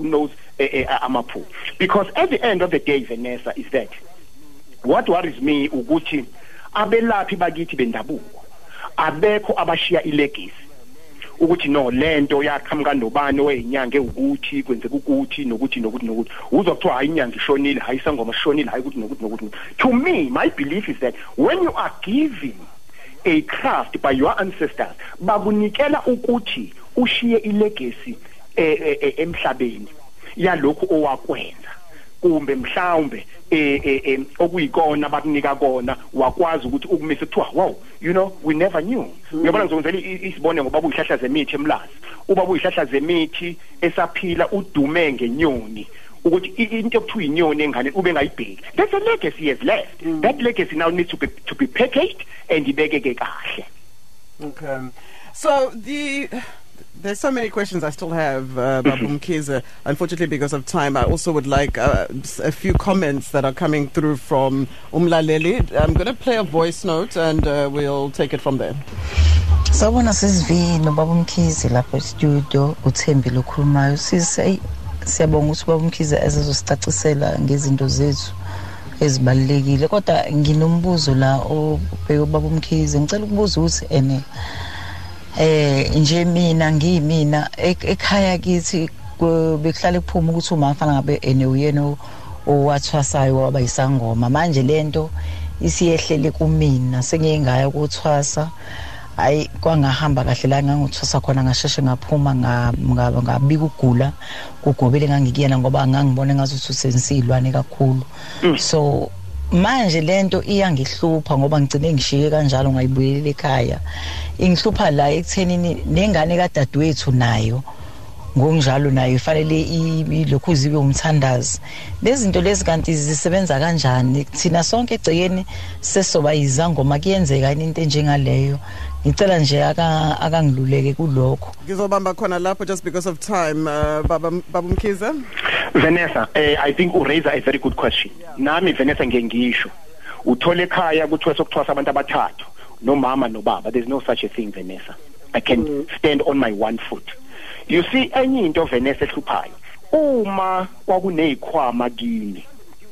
amaphupho. Because at the end of the day Vanessa, is that what worries me ukuthi abelaphi bakithi bendabuko abekho abashiya ilegacy ukuthi no lento yaqhamuka nobani oyinyanga ukuthi kwenzeka ukuthi nokuthi uzokuthiwa hayi inyanga ishonile, hayi sangoma ishonile, hayi ukuthi nokuthi. To me, my belief is that when you are given a craft by your ancestors, bakunikela ukuthi ushiye ilegacy emhlabeni yalokho owakwenza, kumbe mhlawumbe okuyikona bakunika kona wakwazi ukuthi ukumise kuthiwa wow, you know, we never knew. Uyabona ngizongenzela isibone ngoba buyihlahla zemithi emlazi, uba buyihlahla zemithi esaphila udume ngenyoni ukuthi into ekuthiwa inyoni engane ube ngayibheki. That's a legacy he has left. That legacy now needs to be packaged and ibekeke kahle. Okay. So there's so many questions I still have, Babu Mkhize. Unfortunately, because of time, I also would like a few comments that are coming through from Umlaleli. I'm going to play a voice note and we'll take it from there. Sawubona sisivini Babu Mkhize lapha studio, uThembile okhulumayo. Siyabonga ukuthi Babu Mkhize ezizosicacisela ngezinto zethu ezibalekile, kodwa nginombuzo la obheke Babu Mkhize. Ngicela ukubuza ukuthi nje mina ekhaya kithi bekuhlale kuphuma ukuthi uma mfana ngabe uyena owathwasayo waba isangoma. Manje lento isiyehlele kumina, sengiyengaya ukuthwasa, hayi kwangahamba kahle la nganguthwasa khona, ngasheshe ngaphuma ngabika ukugula kugobele ngangikiyena ngoba ngangibone ngazuthi usensilwane kakhulu. So manje lento iyangihlupha ngoba ngicine ngishiye kanjalo ngayibuyela ekhaya. Ingihlupha la ekuthenini nengane kadadewethu nayo ngonjalo nayo ifanele lokhu zibe umthandazi. Lezi zinto lezi kanti zisebenza kanjani? Thina sonke egcekeni sesoba izangoma kuyenzeka into enjengaleyo. Ngicela nje akangiluleke kulokho. Ngizobamba khona lapho just because of time. Babu Mkhize. Vanessa, I think you raise a very good question. Nami Vanessa ngengisho uthole ekhaya kuthiwa sokuthwasa abantu abathathu, no mama no baba. There's no such a thing Vanessa. I can stand on my one foot. You see, enye into Vanessa ehluphayo uma kwakunezikhwama kimi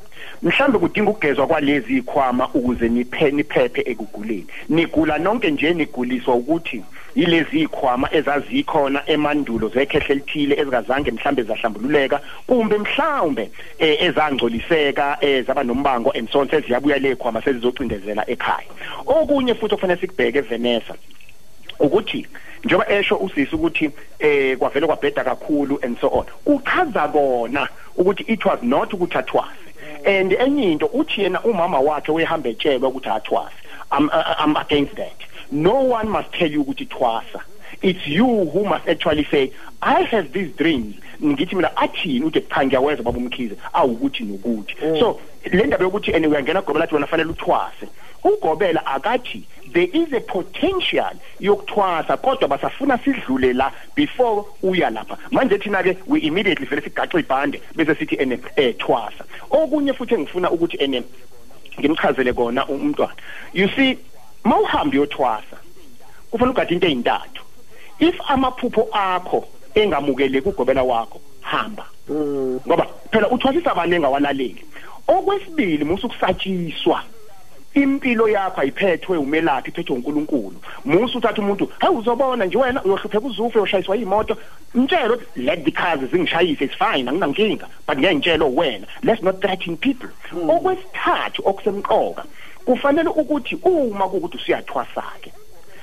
mhlambe kudinga ukugezwa kwalezi ikhwama ukuze niphephe ekuguleni. Nigula nonke nje niguliswa ukuthi yilezi ikhwama ezazikhona emandulo zekhehle elithile ezingazange mhlambe zahlambululeka kumbe mhlawumbe ezangcoliseka zaba nombango and so on seziyabuya lekhwama sezizocindezela ekhaya. Okunye futhi okufanele sikubheke Vanessa ukuthi njoba esho usisi ukuthi kwavele kwabheda kakhulu and so on, uchaza kona ukuthi it was not ukuthi athwase. And enye into uthi yena umama wakhe wehamba etshelwa ukuthi athwase. I'm against that. No one must tell you ukuthi thwasa. It's you who must actually say, I have these dreams. Ngithi mina athini uthi cha ngiyaweza baba uMkhize awukuthi nokuthi. So le ndaba yokuthi uyangena Gobela athi wena fanele uthwase. uGobela akathi there is a potential yokuthwasa kodwa basafuna sidlule la before uya lapha. Manje thina ke we immediately vele sigaxa ibhande bese sithi thwasa. Okunye futhi engifuna ukuthi ngimchazele kona umntwana. You see, mawuhambi yothwasa kufanele ugade into ezintathu. If amaphupho akho engamukele kuGobela wakho hamba. Ngoba phela uthwasisa abantu engawalaleli. Okwesibili musu kusatshiswa impilo yakho ayiphethwe umelaphi iphethwe uNkulunkulu. Musu uthatha umuntu hayi uzobona nje wena uyohlupheka uzufe uyoshayiswa imoto mtshelo let the cars zingishayise it's fine anginankinga but ngiyangitshela wena let's not threaten people. Okwesithathu okusemqoka kufanele ukuthi uma ukuthi usiyathwasa ke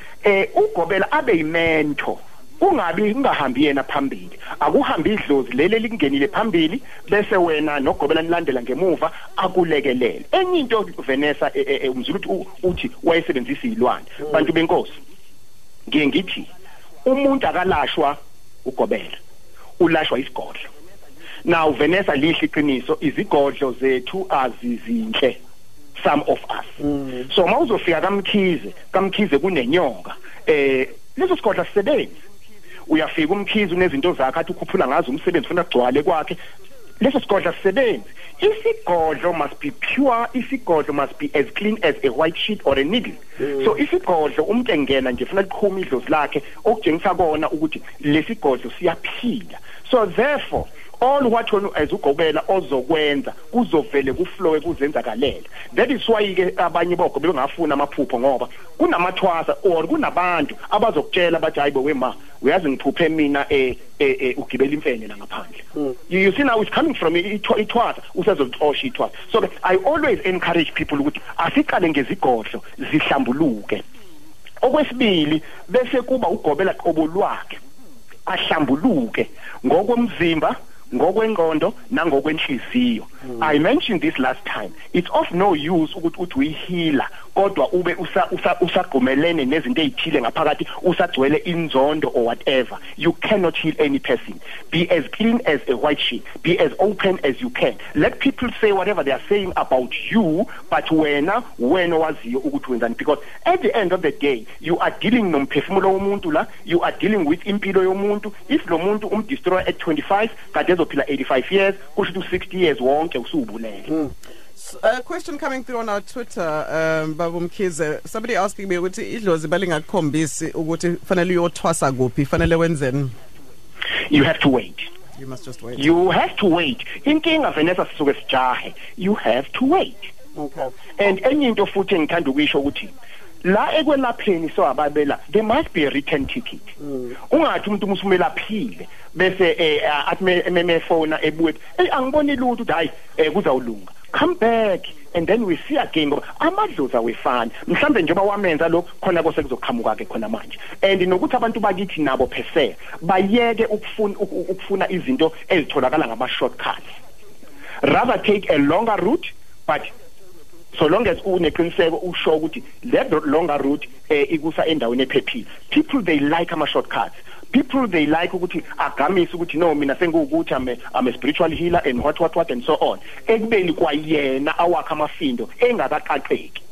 uGobela abe yimento ungahambi yena phambili akuhambi idlozi lele lingenile phambili bese wena noGobela nilandela ngemuva akulekelele. Enye into Vanessa umzulu uthi wayesebenzisa izilwane bantu benkosi ngiye ngithi umuntu akalashwa uGobela ulashwa isigodlo. Now Vanessa lihle iqiniso izigodlo zethu azizinhle some of us. So mawuzofika kaMkhize kunenyoka leso sigodlo sisebenzi uyafika uMkhize unezinto zakhe athi ukhuphula ngazo umsebenzi ufuna kugcwale kwakhe leso sigodlo sisebenzi. Isigodlo must be pure, isigodlo must be as clean as a white sheet or a needle. So isigodlo umuntu engena nje ufuna liqhuma idlozi lakhe okutshengisa kona ukuthi lesigodlo siyaphila. So therefore all what as uGobela ozokwenza kuzovele kuflowe kuzenzakalele. That is why ke abanye boGobela ngafuna amaphupho ngoba kunamathwasa or kunabantu abazokutshela bathi hayibo wema uyazi ngiphuphe mina ugibela imfene la ngaphandle. You see now it's coming from ithwasa usezoxosha ithwasa. So I always encourage people ukuthi asiqale ngezigodlo zihlambuluke. Okwesibili bese kuba uGobela qobo lwakhe ahlambuluke ngokomzimba ngokwengqondo nangokwenhliziyo. I mentioned this last time. It's of no use ukuthi uyihila kodwa ube usagqumelene nezinto ezithile ngaphakathi usagcwele inzondo or whatever. You cannot heal any person. Be as clean as a white sheet. Be as open as you can. Let people say whatever they are saying about you, but wena waziyo ukuthi wenzani, because at the end of the day you are dealing nomphefumulo womuntu la, you are dealing with impilo yomuntu. If lo muntu destroy at 25 kade ezophila 85 years kusho ukuthi 60 years wonke usubulele. A question coming through on our Twitter, Babu Mkhize, somebody asking me ukuthi idlozi balingakukhombisi ukuthi fanele uyothwasa kuphi, fanele wenzeni? You have to wait. You must just wait. You have to wait. Inkinga Vanessa sisuke sijahe. You have to wait. Okay. And enye into futhi engithanda ukuyisho ukuthi la ekwelapheni so ababela there must be a return ticket. Ungathi umuntu musumelaphile bese athi mefona ebuye angiboni lutho ukuthi hayi kuzawulunga. Come back and then we see again ngoba amadlozi awefana mhlambe njengoba wamenza lokho khona kose kuzoqhamuka ke khona manje. And nokuthi abantu bakithi nabo phese bayeke ukufuna izinto ezitholakala ngama shortcuts. Rather take a longer route, but so long as uneqiniseko usho ukuthi that longer route ikusa endaweni ephephile. People they like ama shortcuts. People they like ukuthi agamise ukuthi no mina sengukuthi I'm a spiritual healer and what and so on. Ekubeni kwayena awakha amafindo engakaqaqeki.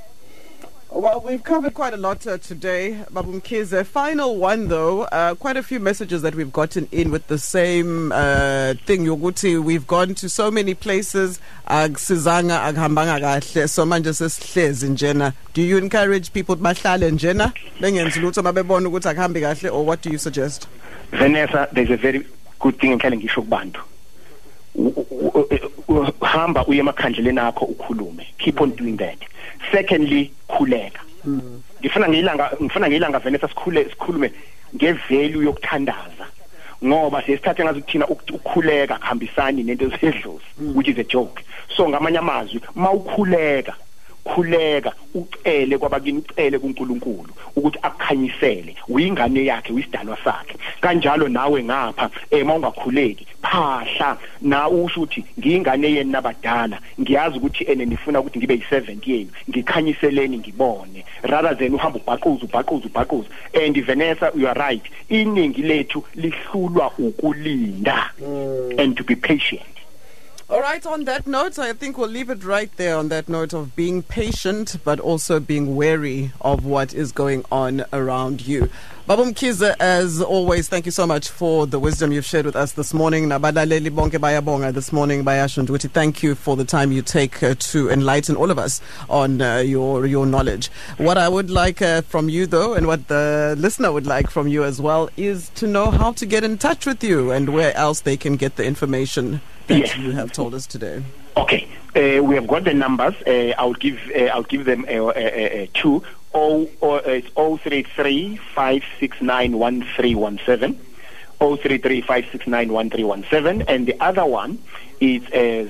Well, we've covered quite a lot today, Babu Mkhize. Final one though, quite a few messages that we've gotten in with the same thing. Yoguti, we've gone to so many places. Agsizanga aghambanga kahle. So manje sesihlezi njena. Do you encourage people bahlale njena? Bengenzi lutho mabebona ukuthi akhambi kahle, or what do you suggest? Vanessa, there's a very good thing in telling ngisho kubantu. hamba uye emakhandleni akho ukhulume. Keep on doing that. Secondly, khuleka. Ngifuna ngilanga Vanessa sikhulume ngevalue yokuthandaza. Ngoba sesithathe ngathi kuthina ukukhuleka kuhambisani nento ezedlozi, which is a joke. So ngamanye amazwi mawukhuleka ucele kwabakini, ucele kuNkulunkulu ukuthi akukhanyisele uyingane yakhe, uyisidalwa sakhe. Kanjalo nawe ngapha mawungakhuleki phahla na usho ukuthi ngiyingane yeni nabadala, ngiyazi ukuthi nifuna ukuthi ngibe yi-servant yenu, ngikhanyiseleni ngibone, rather than uhamba ubhaquza. And Vanessa, you are right, iningi lethu lihlulwa ukulinda and to be patient. All right, on that note, I think we'll leave it right there on that note of being patient, but also being wary of what is going on around you. Babu Mkhize, as always, thank you so much for the wisdom you've shared with us this morning. Nabalaleli bonke bayabonga this morning, bayasho ukuthi, thank you for the time you take to enlighten all of us on your knowledge. What I would like from you, though, and what the listener would like from you as well, is to know how to get in touch with you and where else they can get the information that you have told us today. Okay, we have got the numbers. I'll give them two. It's 033-569-1317, 033-569-1317, and the other one is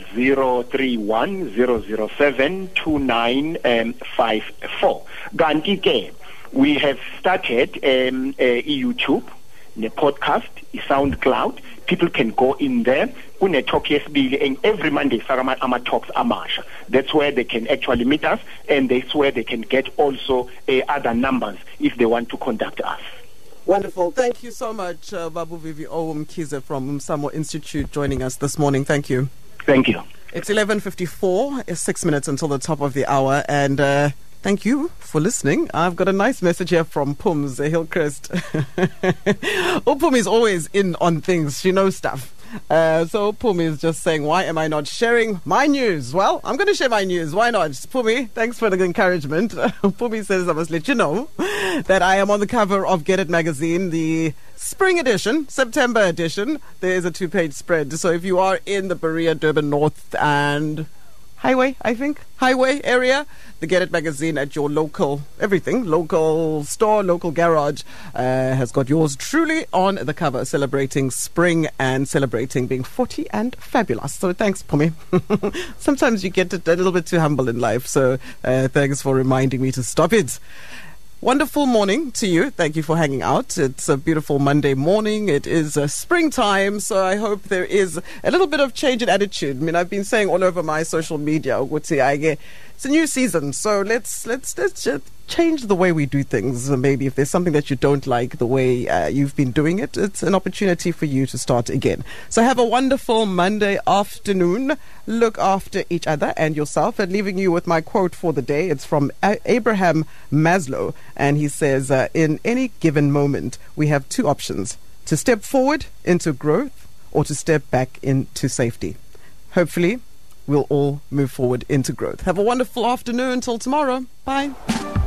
031-007-2954. Gantike, we have started YouTube, the podcast, SoundCloud. People can go in there. Talk yesibili, and every Monday ama talks amasha. That's where they can actually meet us, and that's where they can get also other numbers if they want to contact us. Wonderful. Thank you so much, Babu VVO Mkhize from Umsamo Institute, joining us this morning. Thank you. Thank you. It's 11:54. It's 6 minutes until the top of the hour, and thank you for listening. I've got a nice message here from Pums Hillcrest. Pum is always in on things. She knows stuff. So Pumi is just saying, why am I not sharing my news? Well, I'm going to share my news. Why not? Pumi, thanks for the encouragement. Pumi says, I must let you know that I am on the cover of Get It magazine, the spring edition, September edition. There is a 2-page spread. So if you are in the Berea, Durban North and Highway area, the Get It magazine at your local store, local garage, has got yours truly on the cover, celebrating spring and celebrating being 40 and fabulous. So thanks, Pumi. Sometimes you get a little bit too humble in life, so thanks for reminding me to stop it. Wonderful morning to you. Thank you for hanging out. It's a beautiful Monday morning. It is springtime, so I hope there is a little bit of change in attitude. I mean, I've been saying all over my social media, it's a new season, so let's just change the way we do things. Maybe if there's something that you don't like the way you've been doing it, it's an opportunity for you to start again. So have a wonderful Monday afternoon. Look after each other and yourself. And leaving you with my quote for the day. It's from Abraham Maslow. And he says, in any given moment, we have two options: to step forward into growth or to step back into safety. Hopefully, we'll all move forward into growth. Have a wonderful afternoon. Till tomorrow. Bye.